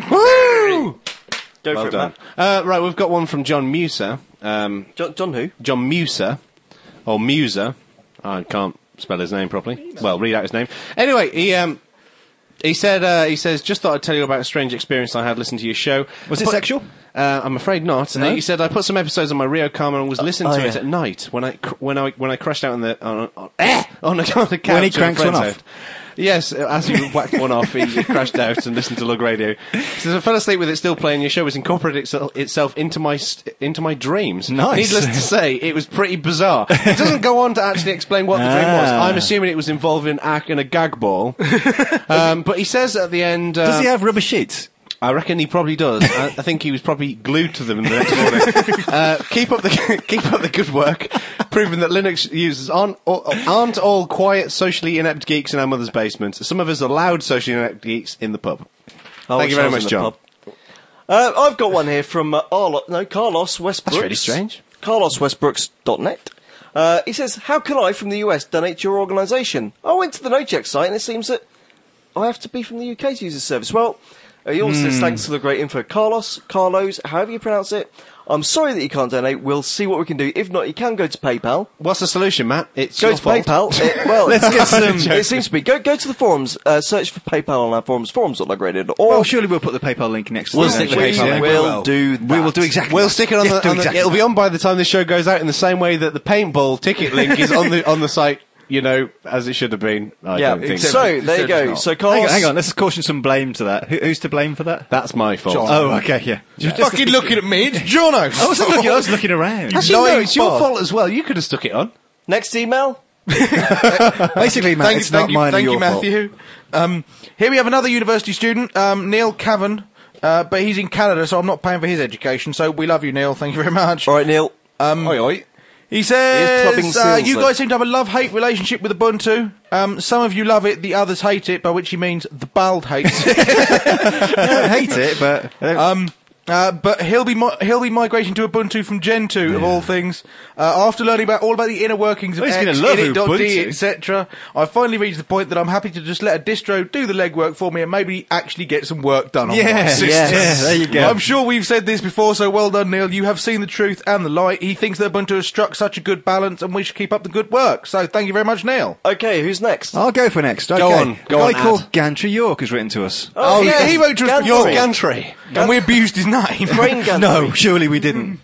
Woo! for Well it, done. man. Uh, right, we've got one from John Muser. Um, John, John who? John Muser, or Muser. I can't spell his name properly. Well, read out his name. Anyway, he um, he said uh, he says just thought I'd tell you about a strange experience I had listening to your show. Was it Put- sexual? Uh, I'm afraid not. Uh, he said I put some episodes on my Rio Karma and was listening oh, to it yeah. at night when I cr- when I when I crashed out on the on on, eh, on, a, on the couch. When he at a cranks one friend's off. house. Yes, as he whacked one off, he, he crashed out and listened to Lug Radio. He says I fell asleep with it still playing. Your show has incorporated itself, itself into my st- into my dreams. Nice. Needless to say, it was pretty bizarre. It doesn't go on to actually explain what the dream was. Ah. I'm assuming it was involving Ack and a gag ball. um, but he says at the end, uh, Does he have rubber sheets? I reckon he probably does. I, I think he was probably glued to them the next morning. uh, keep up the keep up the good work, proving that Linux users aren't all, aren't all quiet, socially inept geeks in our mother's basement. Some of us are loud, socially inept geeks in the pub. I Thank wish you very I was much, in the John. pub. Uh, I've got one here from uh, Arlo- no, Carlos Westbrooks. That's really strange. Carlos Westbrooks dot net. Uh, he says, how can I from the U S donate to your organisation? I went to the NoCheck site and it seems that I have to be from the U K to use this service. Well, Uh, he also Hmm. says thanks for the great info. Carlos, Carlos, however you pronounce it. I'm sorry that you can't donate. We'll see what we can do. If not, you can go to PayPal. What's the solution, Matt? It's Go your to fault. PayPal. It, well, Let's get some- It seems to be. Go go to the forums. Uh, search for PayPal on our forums. Forums dot log radio dot org. Well, surely we'll put the PayPal link next to We'll the stick the page, PayPal yeah. link. We'll will. do that. We will do exactly We'll that. stick it on, Yeah, the, do on the. exactly It'll be that. on by the time this show goes out, in the same way that the paintball ticket link is on the on the site. You know, as it should have been. I Yeah. don't think So so. there you Except it's go. not. So Hang Carlos, on, hang on. Let's caution some blame to that. Who, who's to blame for that? That's my fault. John. Oh, okay, yeah. You're fucking looking at me. It's Jono. I wasn't looking. I was looking around. Actually, no, lying it's your bastard. fault as well. You could have stuck it on. next email. Basically, Matt, Thank, it's thank not you, mine or thank your you, fault. Matthew. Um, here we have another university student, um, Neil Cavan, uh, but he's in Canada, so I'm not paying for his education. So we love you, Neil. Thank you very much. All right, Neil. Um, Oi, oi. He Here's clubbing says, uh, seals, you then. guys seem to have a love-hate relationship with Ubuntu. Um, some of you love it, the others hate it, by which he means the bald hates it. I don't hate it, but I don't- Um, uh, but he'll be mi- he'll be migrating to Ubuntu from Gen two of all things. Uh, after learning about all about the inner workings of Oh, he's X, gonna love init dot D, Ubuntu. et cetera, I finally reached the point that I'm happy to just let a distro do the legwork for me and maybe actually get some work done on yeah, my yeah, system. yeah, there you go. I'm sure we've said this before, so well done, Neil. You have seen the truth and the light. He thinks that Ubuntu has struck such a good balance, and we should keep up the good work. So thank you very much, Neil. Okay, who's next? I'll go for next. Okay. Go on, go a on, guy Ad. called Gantry York has written to us. Oh, yeah, yes. he wrote to us Gantry. before. Your gantry. And we abused his name. Brain Gantry. No, surely we didn't.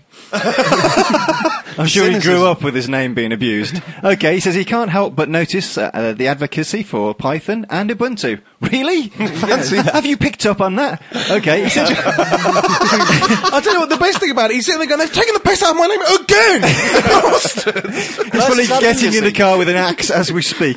I'm sure he grew up with his name being abused. Okay, he says he can't help but notice uh, uh, the advocacy for Python and Ubuntu. Really? Fancy that. Have you picked up on that? Okay, he says... I'll tell you what, the best thing about it, he's sitting there going, they've taken the piss out of my name again! Bastards! He's probably That's getting in the advocacy. car with an axe as we speak.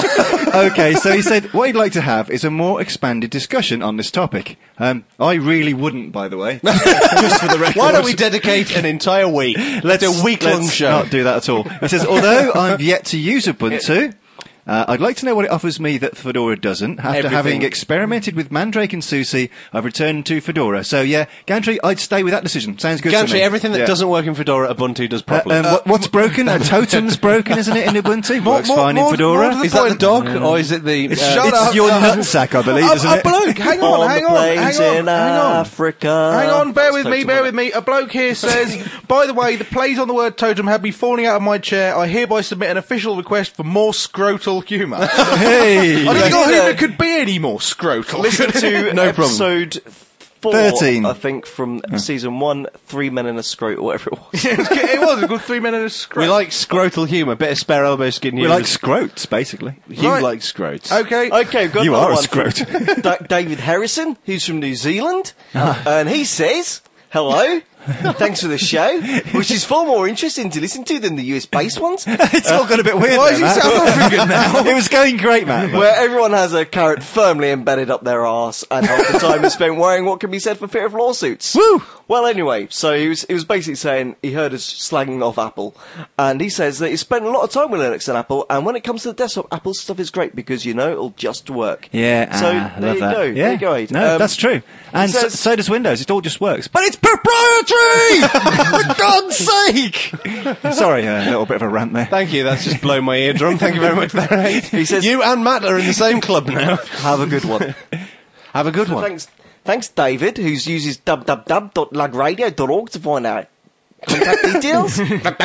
Okay, so he said what he'd like to have is a more expanded discussion on this topic. Um, I really wouldn't, by the way. Just for the record. Why don't we dedicate an entire week? Let's do a week-long let's show. not do that at all. He says, although I've yet to use Ubuntu, uh, I'd like to know what it offers me that Fedora doesn't. After Everything. having experimented with Mandrake and SUSE, I've returned to Fedora. So yeah, Gantry, I'd stay with that decision. Sounds good to Gantry, me. everything that Yeah. doesn't work in Fedora, Ubuntu does Uh, properly. um, what, what's broken? A totem's broken, isn't it, in Ubuntu? More- Works more- fine more- in Fedora. more to the is that the point. dog, or is it the... uh, Shut it's up. your Uh, nutsack, I believe, a, isn't a it? bloke, hang on, On hang the on, plains hang on, in hang on. Africa. Hang on, bear with That's me, Totem, bear wasn't with me. A bloke here says, by the way, the plays on the word totem had me falling out of my chair. I hereby submit an official request for more scrotal humour. Hey! I don't think Yeah. our humour could be any more scrotal. Listen to No problem. episode four, thirteen. I think, from season one, Three Men in a Scrote, or whatever it was. it was, it was a good three minute scrotal. we like scrotal humour, bit of spare elbow skin We humour. like scrotes, basically. You Right. like scrotes. Okay. Okay, we've got You another are a one from scrote. Da- David Harrison, who's from New Zealand, Ah. and he says, hello, thanks for the show, which is far more interesting to listen to than the U S-based ones, It's all got a bit weird Why there, is he Matt. South African now? It was going great, Matt. where everyone has a carrot firmly embedded up their arse, and half the time is spent worrying what can be said for fear of lawsuits. Woo! Well, anyway, so he was, he was basically saying he heard us slagging off Apple, and he says that he spent a lot of time with Linux and Apple, and when it comes to the desktop, Apple's stuff is great because, you know, it'll just work. Yeah, so ah, there love you that. go. Yeah. There you go, Aid. No, Um, that's true. And so, says- so does Windows. It all just works. But it's proprietary! For God's sake! Sorry, a little bit of a rant there. Thank you, that's just blown my eardrum. Thank you very much, Barry. He says- you and Matt are in the same club now. Have a good one. Have a good So one. thanks, thanks, David, who uses w w w dot lug radio dot org to find out contact details.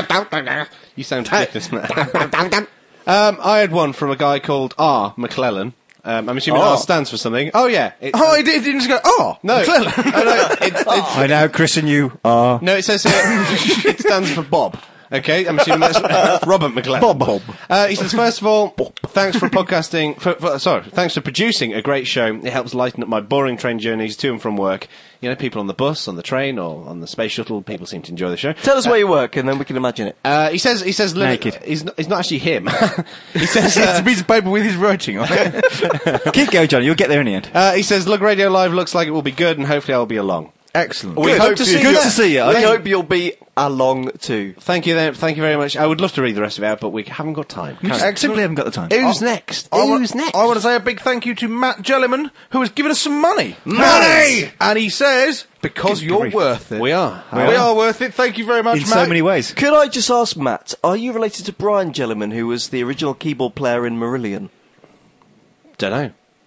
You sound ridiculous, Matt. um, I had one from a guy called R. McClellan. Um, I'm assuming Oh. R stands for something. Oh, yeah. It, Oh, he did, didn't just go, oh, no. clearly. Oh, no, it's, it's, I now christen you R. no, it says here, it stands for Bob. Okay, I'm assuming that's Robert McClellan. Bob. Bob. Uh, he says, first of all, thanks for podcasting, for, for, sorry, thanks for producing a great show. It helps lighten up my boring train journeys to and from work. You know, people on the bus, on the train, or on the space shuttle, people seem to enjoy the show. Tell us where you work, and then we can imagine it. Uh, he says, he says, Lin- Naked. He's not, he's not actually him. he says, It's uh, a piece of paper with his writing on it. Keep going, Johnny. You'll get there in the end. uh, he says, Lug Radio Live looks like it will be good, and hopefully I'll be along. Excellent. We Good. hope Hope to you- see good you. to see you. We I- hope you'll be along too. Thank you, then. Thank you very much. I would love to read the rest of it out, but we haven't got time. I simply haven't got the time. Who's next? I wa- Who's next? I want to say a big thank you to Matt Jelliman, who has given us some money. Money! And he says, because you're grief. worth it. We are. We are worth it. Thank you very much, In Matt. so many ways. Could I just ask, Matt, are you related to Brian Jelliman, who was the original keyboard player in Marillion? Don't know.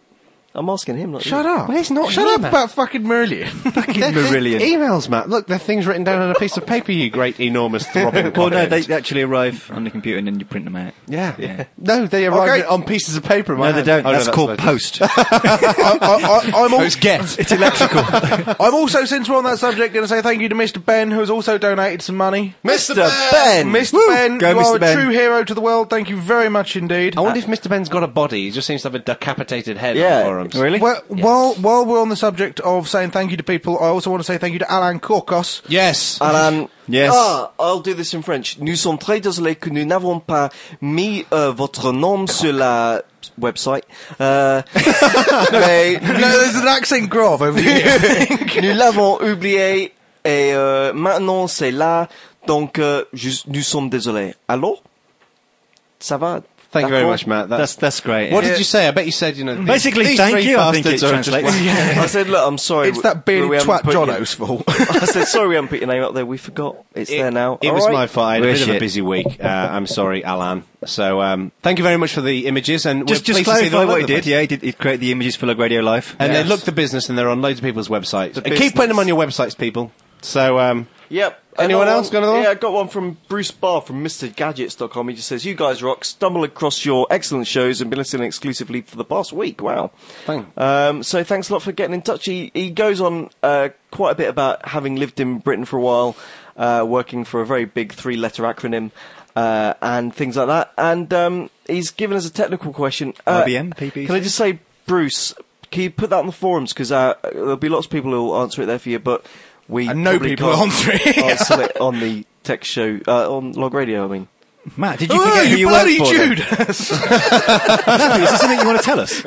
I'm asking him, not Shut you. up. Well, it's not Shut you, up Matt. about fucking Marillion. Fucking They're- they're Marillion. emails, Matt. Look, they're things written down on a piece of paper, you great, enormous, throbbing Well, no, cockhead. they actually arrive on the computer and then you print them out. Yeah. Yeah. No, they arrive Okay. on pieces of paper. in my No, they hand. don't. Oh, no, That's called what it is. post. I, I, I, I'm, al- It's get. It's electrical. I'm also, since we're on that subject, going to say thank you to Mister Ben, who has also donated some money. Mister Ben! Mister Woo! Ben, Go, you Mister are a Ben. true hero to the world. Thank you very much indeed. I wonder if Mister Ben's got a body. He just seems to have a decapitated head Yeah. on the forums. Really? Well, while while we're on the subject of saying thank you to people, I also want to say thank you to Alan Korkos. Yes. Alan. Yes. Ah, I'll do this in French. Nous sommes très désolés que nous n'avons pas mis euh, votre nom sur la website. Euh, mais No, there's an accent grave over here. nous l'avons oublié et euh, maintenant c'est là. Donc euh, juste, nous sommes désolés. Allô? Ça va? Thank you very D'accord? much, Matt. That- That's that's great. What yeah. did you say? I bet you said, you know... these- Basically, these thank three you, I think bastards it are just- translates. I said, look, I'm sorry. It's that we bearded haven't twat put your- Jono's fault. I said, sorry we haven't put your name up there. We forgot. It's It, there now. it All was right? my fault. I had a We're bit of a shit. busy week. Uh, I'm sorry, Alan. So, um, thank you very much for the images. And Just we're just pleased to see them clarify all what over he the did. place. Yeah, he did. He created the images for Lug Radio Live. And Yes. they look the business, and they're on loads of people's websites. The And keep putting them business. on your websites, people. So, um, Yep. Anyone Another else one- got another one? Yeah, I got one from Bruce Barr from Mister Gadgets dot com. He just says, you guys rock. Stumble across your excellent shows and been listening exclusively for the past week. Wow. Thank- Um, so thanks a lot for getting in touch. He, he goes on uh, quite a bit about having lived in Britain for a while, uh, working for a very big three-letter acronym, uh, and things like that. And um, he's given us a technical question. Uh, I B M, P P C? Can I just say, Bruce, can you put that on the forums? Because uh, there'll be lots of people who will answer it there for you, but we And no probably people can't answer it. answer it on the tech show, uh, on Log Radio, I mean. Matt, did you Oh, forget who you you work bloody for? then? Judas! Is there something you want to tell us?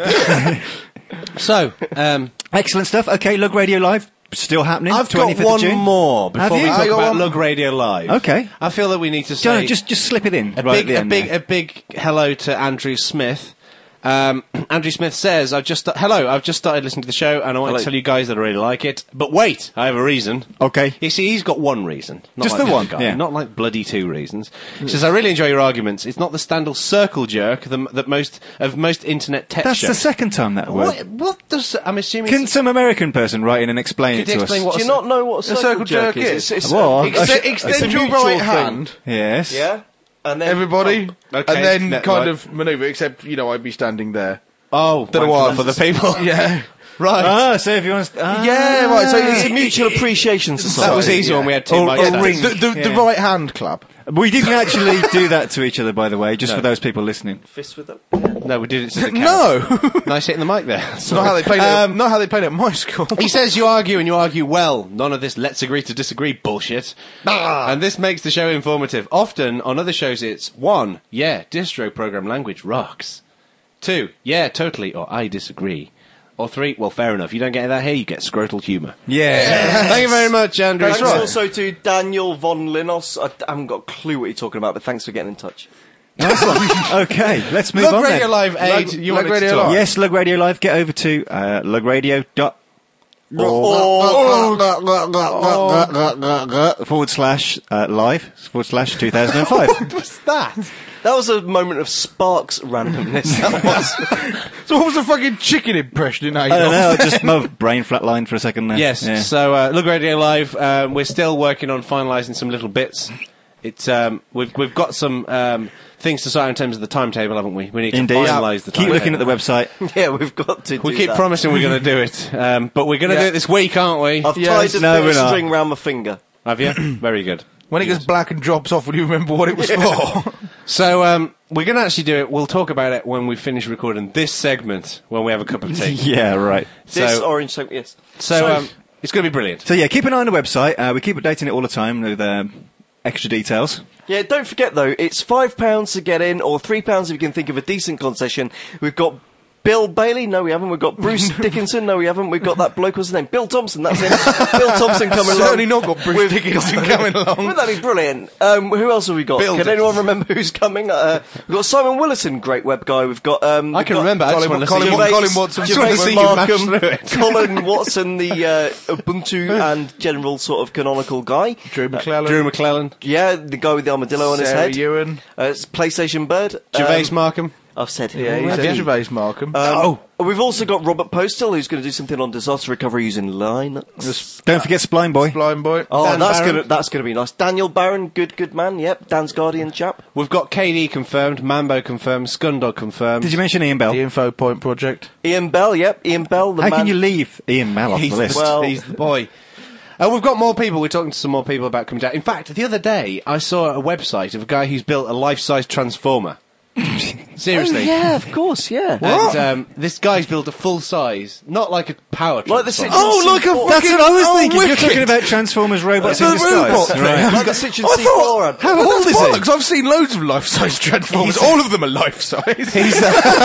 so, um, Excellent stuff. Okay, Lug Radio Live still happening. I've got twenty-fifth of one June. more Have before we you? talk I got about one- Lug Radio Live. Okay. I feel that we need to Jono, say just just slip it in. a right big, at the a end big, there. a big hello to Andrew Smith. Um, Andrew Smith says, "I've just hello. I've just started listening to the show, and I want Hello. to tell you guys that I really like it. But wait, I have a reason. Okay. You see, he's got one reason, not Just like the one, guy, yeah. not like bloody two reasons. He says, I really enjoy your arguments. It's not the Standal circle jerk the, that most of most internet tech That's shows. the second time that word. What, what does I'm assuming? Can some American person write in and explain Could it you to explain us? what Do you not know what a circle, circle jerk, jerk is? is? It's, it's, Well, it's, Extend, it's a extend your mutual right thing. hand, Yes. Yeah? And then everybody, Okay, and then ne- kind right. of manoeuvre, except, you know, I'd be standing there. Oh, Don't know why. for the people. Yeah. Right. Ah, so if you want to... Ah. Yeah, right, so It's it's a mutual appreciation society. that was easy when we had two Or- mic or stands. ring. the, the, the Yeah. right hand club. We didn't actually do that to each other, by the way, just No. for those people listening. Fist with them. No, we did it to the camera. No! Nice hitting the mic there. It's not how they played Um, it. Not how they played it at my school. He says you argue and you argue well. None of this let's agree to disagree bullshit. And this makes the show informative. Often on other shows it's one, yeah, distro program language rocks. Two, yeah, totally, or I disagree. Or three, well, fair enough. You don't get that here, you get scrotal humour. Yeah. Thank you very much, Andrew. Thanks Right. also to Daniel von Linos. I, I haven't got a clue what you're talking about, but thanks for getting in touch. Okay, let's move Lug on Radio then. Live eight. Lug- you Lug wanted to Radio talk. Live. Yes, Lug Radio Live. Get over to uh, lugradio dot forward slash uh, live forward slash two thousand five. What's that? That was a moment of Sparks randomness. That was. So what was the fucking chicken impression in I don't Adolf? know. I just my brain flatlined for a second there. Yes. Yeah. So, uh, Lug Radio Live. Um, we're still working on finalising some little bits. It's um, we've we've got some um, things to sort out in terms of the timetable, haven't we? We need Indeed. to finalise the Keep timetable. looking at the website. Yeah, we've got to. We do keep that. promising we're going to do it, um, but we're going to Yeah. do it this week, aren't we? I've Yes. tied a No, bit we're of not. string round my finger. Have you? Very good. When it goes black and drops off, will you remember what it was for? So um, we're going to actually do it. We'll talk about it when we finish recording this segment, when we have a cup of tea. Yeah, right. This So, orange soap, yes. so um, it's going to be brilliant. So yeah, keep an eye on the website. Uh, we keep updating it all the time with um, extra details. Yeah, don't forget though, it's five pounds to get in, or three pounds if you can think of a decent concession. We've got Bill Bailey, no we haven't. We've got Bruce Dickinson, no we haven't. We've got that bloke, what's his name? Bill Thompson, that's him. Bill Thompson coming along. Certainly not got Bruce We've Dickinson got- coming along. Wouldn't that be brilliant? Um, who else have we got? Bill Can Dickinson. anyone remember who's coming? Uh, we've got Simon Willison, great web guy. We've got... Um, I we've can got remember. I just Colin- want to Colin- see you. Colin Gervais- Watson. I just want to Gervais see you mash Markham, through it. Colin Watson, the uh, Ubuntu and general sort of canonical guy. Drew McClellan. Drew McClellan, Yeah, the guy with the armadillo on his Sarah head. Ewan. Uh, it's PlayStation Bird. Gervais Um, Markham. I've said Yeah, he him said already. Gervais Markham. Um, We've also got Robert Postal, who's going to do something on disaster recovery using Linux. Don't forget Spline Boy. Blind boy. Oh, Dan that's Barron. going to that's going to be nice. Daniel Barron, good good man. Yep, Dan's Guardian chap. We've got K D confirmed, Mambo confirmed, Scundog confirmed. Did you mention Ian Bell? The Info Point Project. Ian Bell, yep, Ian Bell. The How man. can you leave Ian Bell off He's the list? well- He's the boy. And we've got more people. We're talking to some more people about coming down. In fact, the other day I saw a website of a guy who's built a life-size transformer. Seriously. Oh, yeah, of course, yeah. And um, this guy's built a full-size, not like a power Like the transformer. Citroen Oh, look, C four. that's what I was oh, thinking. You're wicked. talking about Transformers robots The in disguise. robot thing. Right. Like the Citroen I C four. thought, How well, old that's is he? bollocks. I've seen loads of life-size Transformers. All of them are life-size. He's,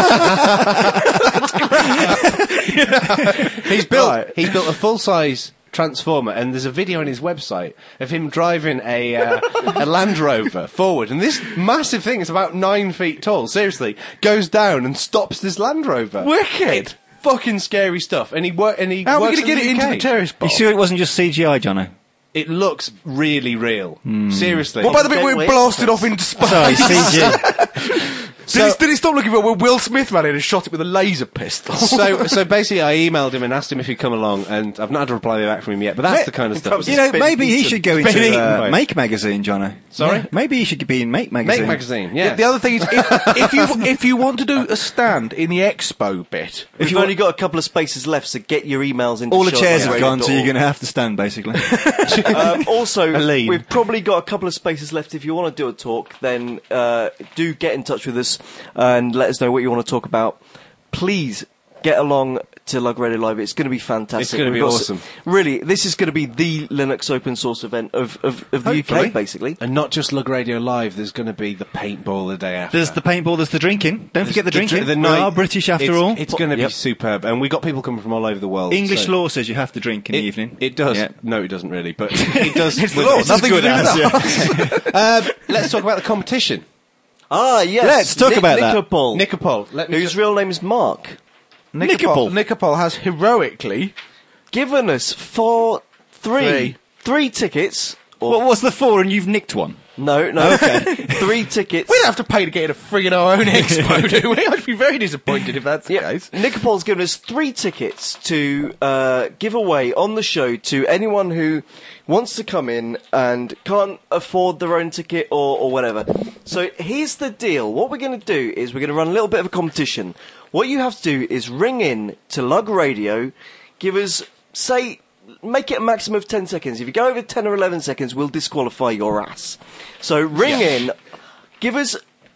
uh, he's built. Right. He's built a full-size transformer, and there's a video on his website of him driving a uh, a Land Rover forward, and this massive thing is about nine feet tall. Seriously, goes down and stops this Land Rover. Wicked. It's fucking scary stuff. And he work. And he How are we works going to get in it the into U K. the terrace You box? sure it wasn't just C G I, Jono? It looks really real. Seriously. What about the bit where Gateway it blasted off into space? Sorry, C G. Did, he, did he stop looking for where Will Smith ran in and shot it with a laser pistol? so, so basically, I emailed him and asked him if he'd come along, and I've not had a reply back from him yet. But that's the kind of stuff. You know, been maybe he eaten. should go Been into eaten uh, by- Make Magazine, Jono. Sorry? Yeah, maybe he should be in Make Magazine. Make magazine. Yeah. The other thing is, if, if you if you want to do a stand in the expo bit, We've only got a couple of spaces left, so get your emails into All the shop chairs at have gone, so radio you're going to have to stand, basically. dot org. Um, also, Aline. we've probably got a couple of spaces left. If you want to do a talk, then uh, do get in touch with us and let us know what you want to talk about. Please get along to Lug Radio Live. It's going to be fantastic. It's gonna We've be got s- awesome. Really, this is going to be the Linux open source event of, of, of the U K, Hopefully. basically. And not just Lug Radio Live, there's going to be the paintball the day after. There's the paintball, there's the drinking. Don't forget the drinking. The we night- are British after it's, all. It's going to Yep. be superb. And we've got people coming from all over the world. English so- law says you have to drink in It, the evening. it does. Yeah. No, it doesn't really, but it does. it's the with- law. it's Nothing as to do good with as. that. Um, let's talk about the competition. Ah, yes. Let's talk about that. Nicopol, Nicopol. Let me whose real name is Mark, Nicopol, Nicopol has heroically given us four, three, Three. three tickets. Or, What was the four and you've nicked one? no, no. Okay. three tickets. we don't have to pay to get in a friggin' our own expo, do we? I'd be very disappointed if that's the Yeah, case. Nicopol's given us three tickets to uh, give away on the show to anyone who wants to come in and can't afford their own ticket or, or whatever. So here's the deal. What we're going to do is we're going to run a little bit of a competition. What you have to do is ring in to Lug Radio, give us, say, make it a maximum of ten seconds. If you go over ten or eleven seconds, we'll disqualify your ass. So ring in, give us,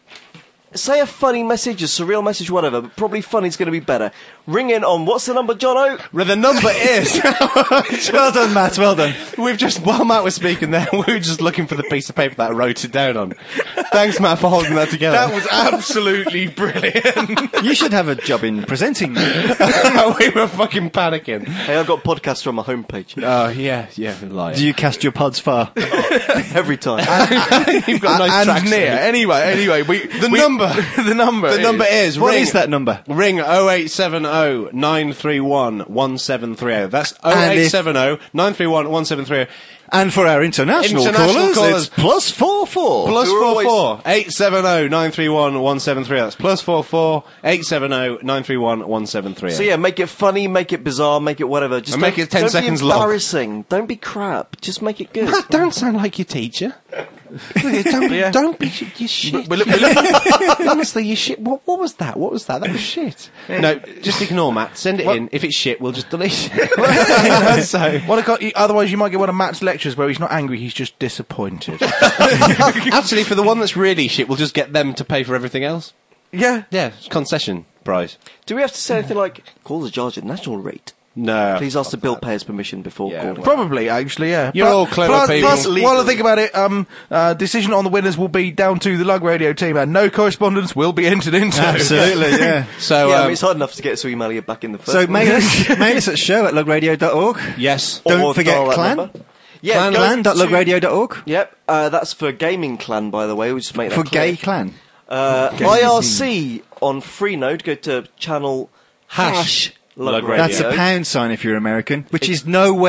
say a funny message, a surreal message, whatever, but probably funny's going to be better. Ring in on, what's the number, Jono? Well, the number is. Well done, Matt, well done. We've just, while Matt was speaking there, we were just looking for the piece of paper that I wrote it down on. Thanks, Matt, for holding that together. That was absolutely brilliant. You should have a job in presenting. we were fucking panicking. Hey, I've got podcasts on my homepage. Oh, yeah, yeah, liar. Do you cast your pods far? Every time. You've got nice and tracks near. there. Anyway, anyway, we The we- number. the number, The number is, What ring, is that number? ring oh eight seven oh nine three one one seven three oh. That's And if- oh eight seven oh nine three one one seven three oh. And for our international, International callers, callers. it's plus four four. Plus Who are four always- four eight seven oh nine three one one seven three oh. That's plus four four eight seven oh nine three one one seven three oh. So yeah, make it funny, make it bizarre, make it whatever. Just And make don't- it ten don't seconds be long. embarrassing. Don't be crap. Just make it good. That don't sound like your teacher. don't, be, Yeah. don't be sh- you shit. we look- we look- Honestly, you shit. What, what was that? What was that? That was shit. No, just ignore Matt. Send it in. If it's shit, we'll just delete it. so, Well, I got- otherwise you might get one of Matt's lectures where he's not angry, he's just disappointed. actually, for the one that's really shit, we'll just get them to pay for everything else. yeah. Yeah, concession price. Do we have to say anything like, call the charge at national rate? No. Please ask the bill payer's permission before Yeah, calling. well- Probably, actually, yeah. You're all clever plus, people. Plus, Legally. while I think about it, um, uh, decision on the winners will be down to the Lug Radio team, and no correspondence will be entered into. Absolutely, yeah. So, yeah, I um, mean, it's hard enough to get us to email you back in the first So place. mail us, mail us at show at lugradio dot org. yes. Or Don't forget dial that clan. number. Yeah, go Clan dot to- lugradio dot org. Yep, uh, that's for Gaming Clan, by the way. We'll just make that For clear. gay clan. Uh, I R C on Freenode, go to channel hash, Lug Lug Radio. That's a pound sign if you're American, which is no way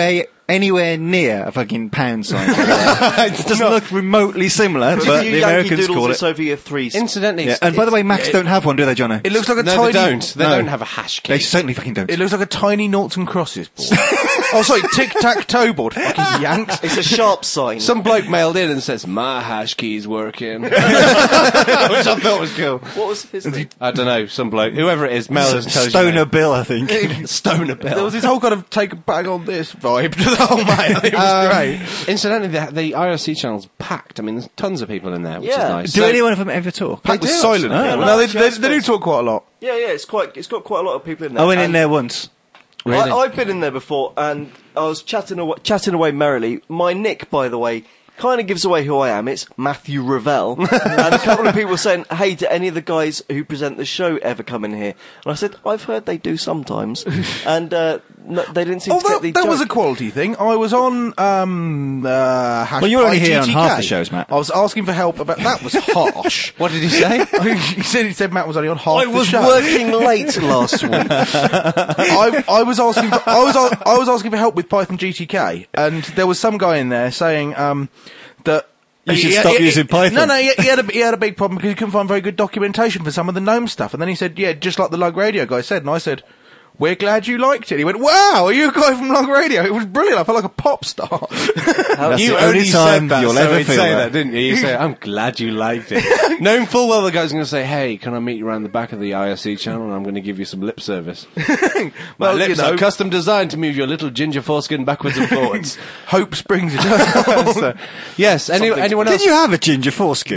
anywhere near a fucking pound sign. It doesn't look remotely similar, but you the Yankee Americans Doodles, call it's it. over your three. Incidentally, Yeah. And by the way, Macs don't have one, do they, Jono? It looks like a no, tiny. they don't. They No. don't have a hash key. They certainly fucking don't. It looks like a tiny noughts and crosses board. Oh, sorry, tic-tac-toe board. Fucking Yanks. It's a sharp sign. Some bloke mailed in and says, "My hash key's working," which I thought was cool. What was his name? I don't know. Some bloke, whoever it is, mailed us. tells you Stoner name. Bill, I think. Stoner Bill. There was this whole kind of take a bag on this vibe to the whole mail. It was Um, great. Incidentally, the, the I R C channel's packed. I mean, there's tons of people in there, which Yeah. is nice. Do So- any one of them ever talk? Packed with do, silent. actually. people. Oh, no, they, actually, they, I they do suppose. talk quite a lot. Yeah, yeah. It's quite. It's got quite a lot of people in there. I went in And there once. Really? I, I've been in there before, and I was chatting away, chatting away merrily. My nick, by the way, kind of gives away who I am. It's Matthew Ravel. And a couple of people were saying, "Hey, do any of the guys who present the show ever come in here?" And I said, "I've heard they do sometimes," and uh, no, they didn't seem Oh, to get that, the that joke. was a quality thing. I was on um, uh, hash Well, you're only by here on G T K. half the shows, Matt. I was asking for help about that. Was harsh. What did he say? he said he said Matt was only on half I the was show. working late last week. I, I was asking. For, I was I was asking for help with Python G T K, and there was some guy in there saying um, that. You should he- stop he- using he- Python. No, no, he, he, had a, he had a big problem because he couldn't find very good documentation for some of the GNOME stuff. And then he said, yeah, just like the Lug Radio guy said. And I said, we're glad you liked it. He went, wow, are you a guy from Lug Radio? It was brilliant. I felt like a pop star. That's you the only only time said that, you'll so ever he'd feel say that. that, didn't you? You say, "I'm glad you liked it," knowing full well the guy's going to say, "Hey, can I meet you around the back of the I R C channel, and I'm going to give you some lip service." My Well, lips you know. are custom designed to move your little ginger foreskin backwards and forwards. Hope springs eternal. So, yes. Any, anyone else? Did you have a ginger foreskin?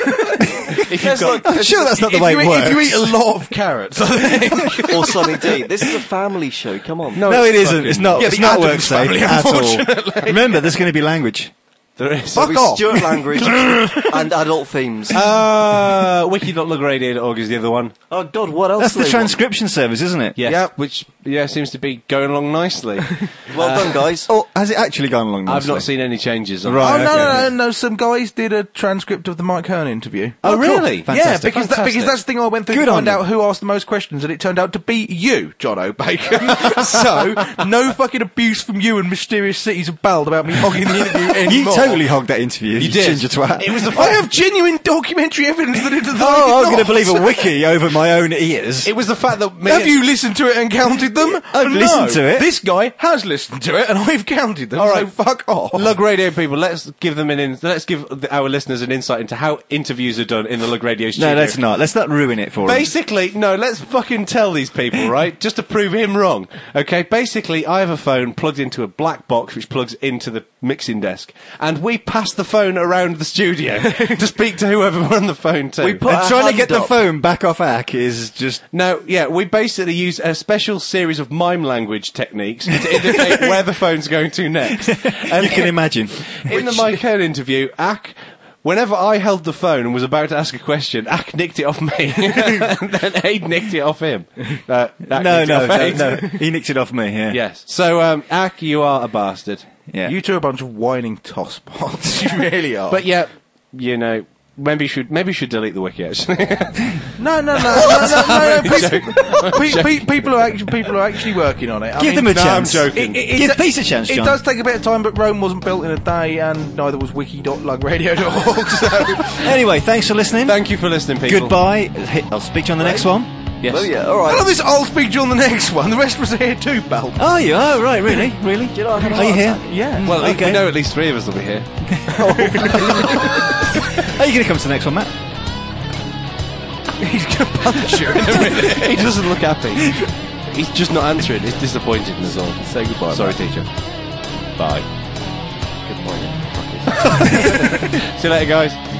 If you've got, I'm sure that's not the if, way you it eat, works. if you eat a lot of carrots, I think. or Sonny D. This is a family show. Come on. No, it isn't. It's not. Yeah, it's the not Addams work safe family, at all. unfortunately. Remember, there's going to be language. There is. Fuck With off. Stuart language and adult themes. Uh, wiki dot lug radio dot org is the other one. Oh God, what else? That's do the they transcription service, isn't it? Yes, Yep. which yeah seems to be going along nicely. want? Well done, guys. Oh, has it actually gone along nicely? I've not seen any changes. On Right. Oh, that. no, okay, no, okay. no, no, some guys did a transcript of the Mike Hearn interview. Oh, really? Yeah, Fantastic. because, that, because that's the thing I went through Good to on find them. out who asked the most questions, and it turned out to be you, John O'Bacon. So, no fucking abuse from you and Mysterious Cities of Bald about me hogging the interview You anymore. totally hogged that interview. You, did. ginger twat. It was the I have genuine documentary evidence that it does Oh, I'm going to believe a wiki over my own ears. It was the fact that me Have you listened to it and counted them? I've No. listened to it. This guy has listened to it, and I've counted them. All right. So fuck off. Lug Radio people, let's give them an in, let's give the, our listeners an insight into how interviews are done in the Lug Radio studio. No, let's not. Let's not ruin it for him. Basically, no, let's fucking tell these people, right? Just to prove him wrong. Okay, basically, I have a phone plugged into a black box which plugs into the mixing desk, and we pass the phone around the studio to speak to whoever we're on the phone to. We put And a trying to hand get the up. phone back off Ack is just... No, yeah, we basically use a special series of mime language techniques to indicate where the phone's going to next. And you can imagine. in the Mike Hearn interview, Ack, whenever I held the phone and was about to ask a question, Ack nicked it off me, and then Aid nicked it off him. Uh, Ack No, nicked it no, off no, Aid. no. He nicked it off me, yeah. Yes. So, um, Ack, you are a bastard. Yeah. You two are a bunch of whining tosspots. You really are. But yeah, you know, maybe you should maybe you should delete the wiki actually. no, no, no, no, no, no, no. People, pe- pe- people are actually people are actually working on it. I Give mean, them a no, I'm chance. joking. It, it, Give it, Peace a chance, It John. does take a bit of time, but Rome wasn't built in a day, and neither was wiki dot lug radio dot org. So. Anyway, thanks for listening. Thank you for listening, people. Goodbye. I'll speak to you on the next one. Yes. Oh yeah, all I right. love this. I'll speak to you on the next one. The rest was here too, Bal. Oh, you? Oh, right, really? Really? you know, I had a Are you heart here? attack. Yeah. Well, Okay. we know at least three of us will be here. Are you going to come to the next one, Matt? He's going to punch you in a minute. He doesn't look happy. He's just not answering. He's disappointed in us all. Say goodbye. Sorry, teacher. Bye. Good morning. See you later, guys.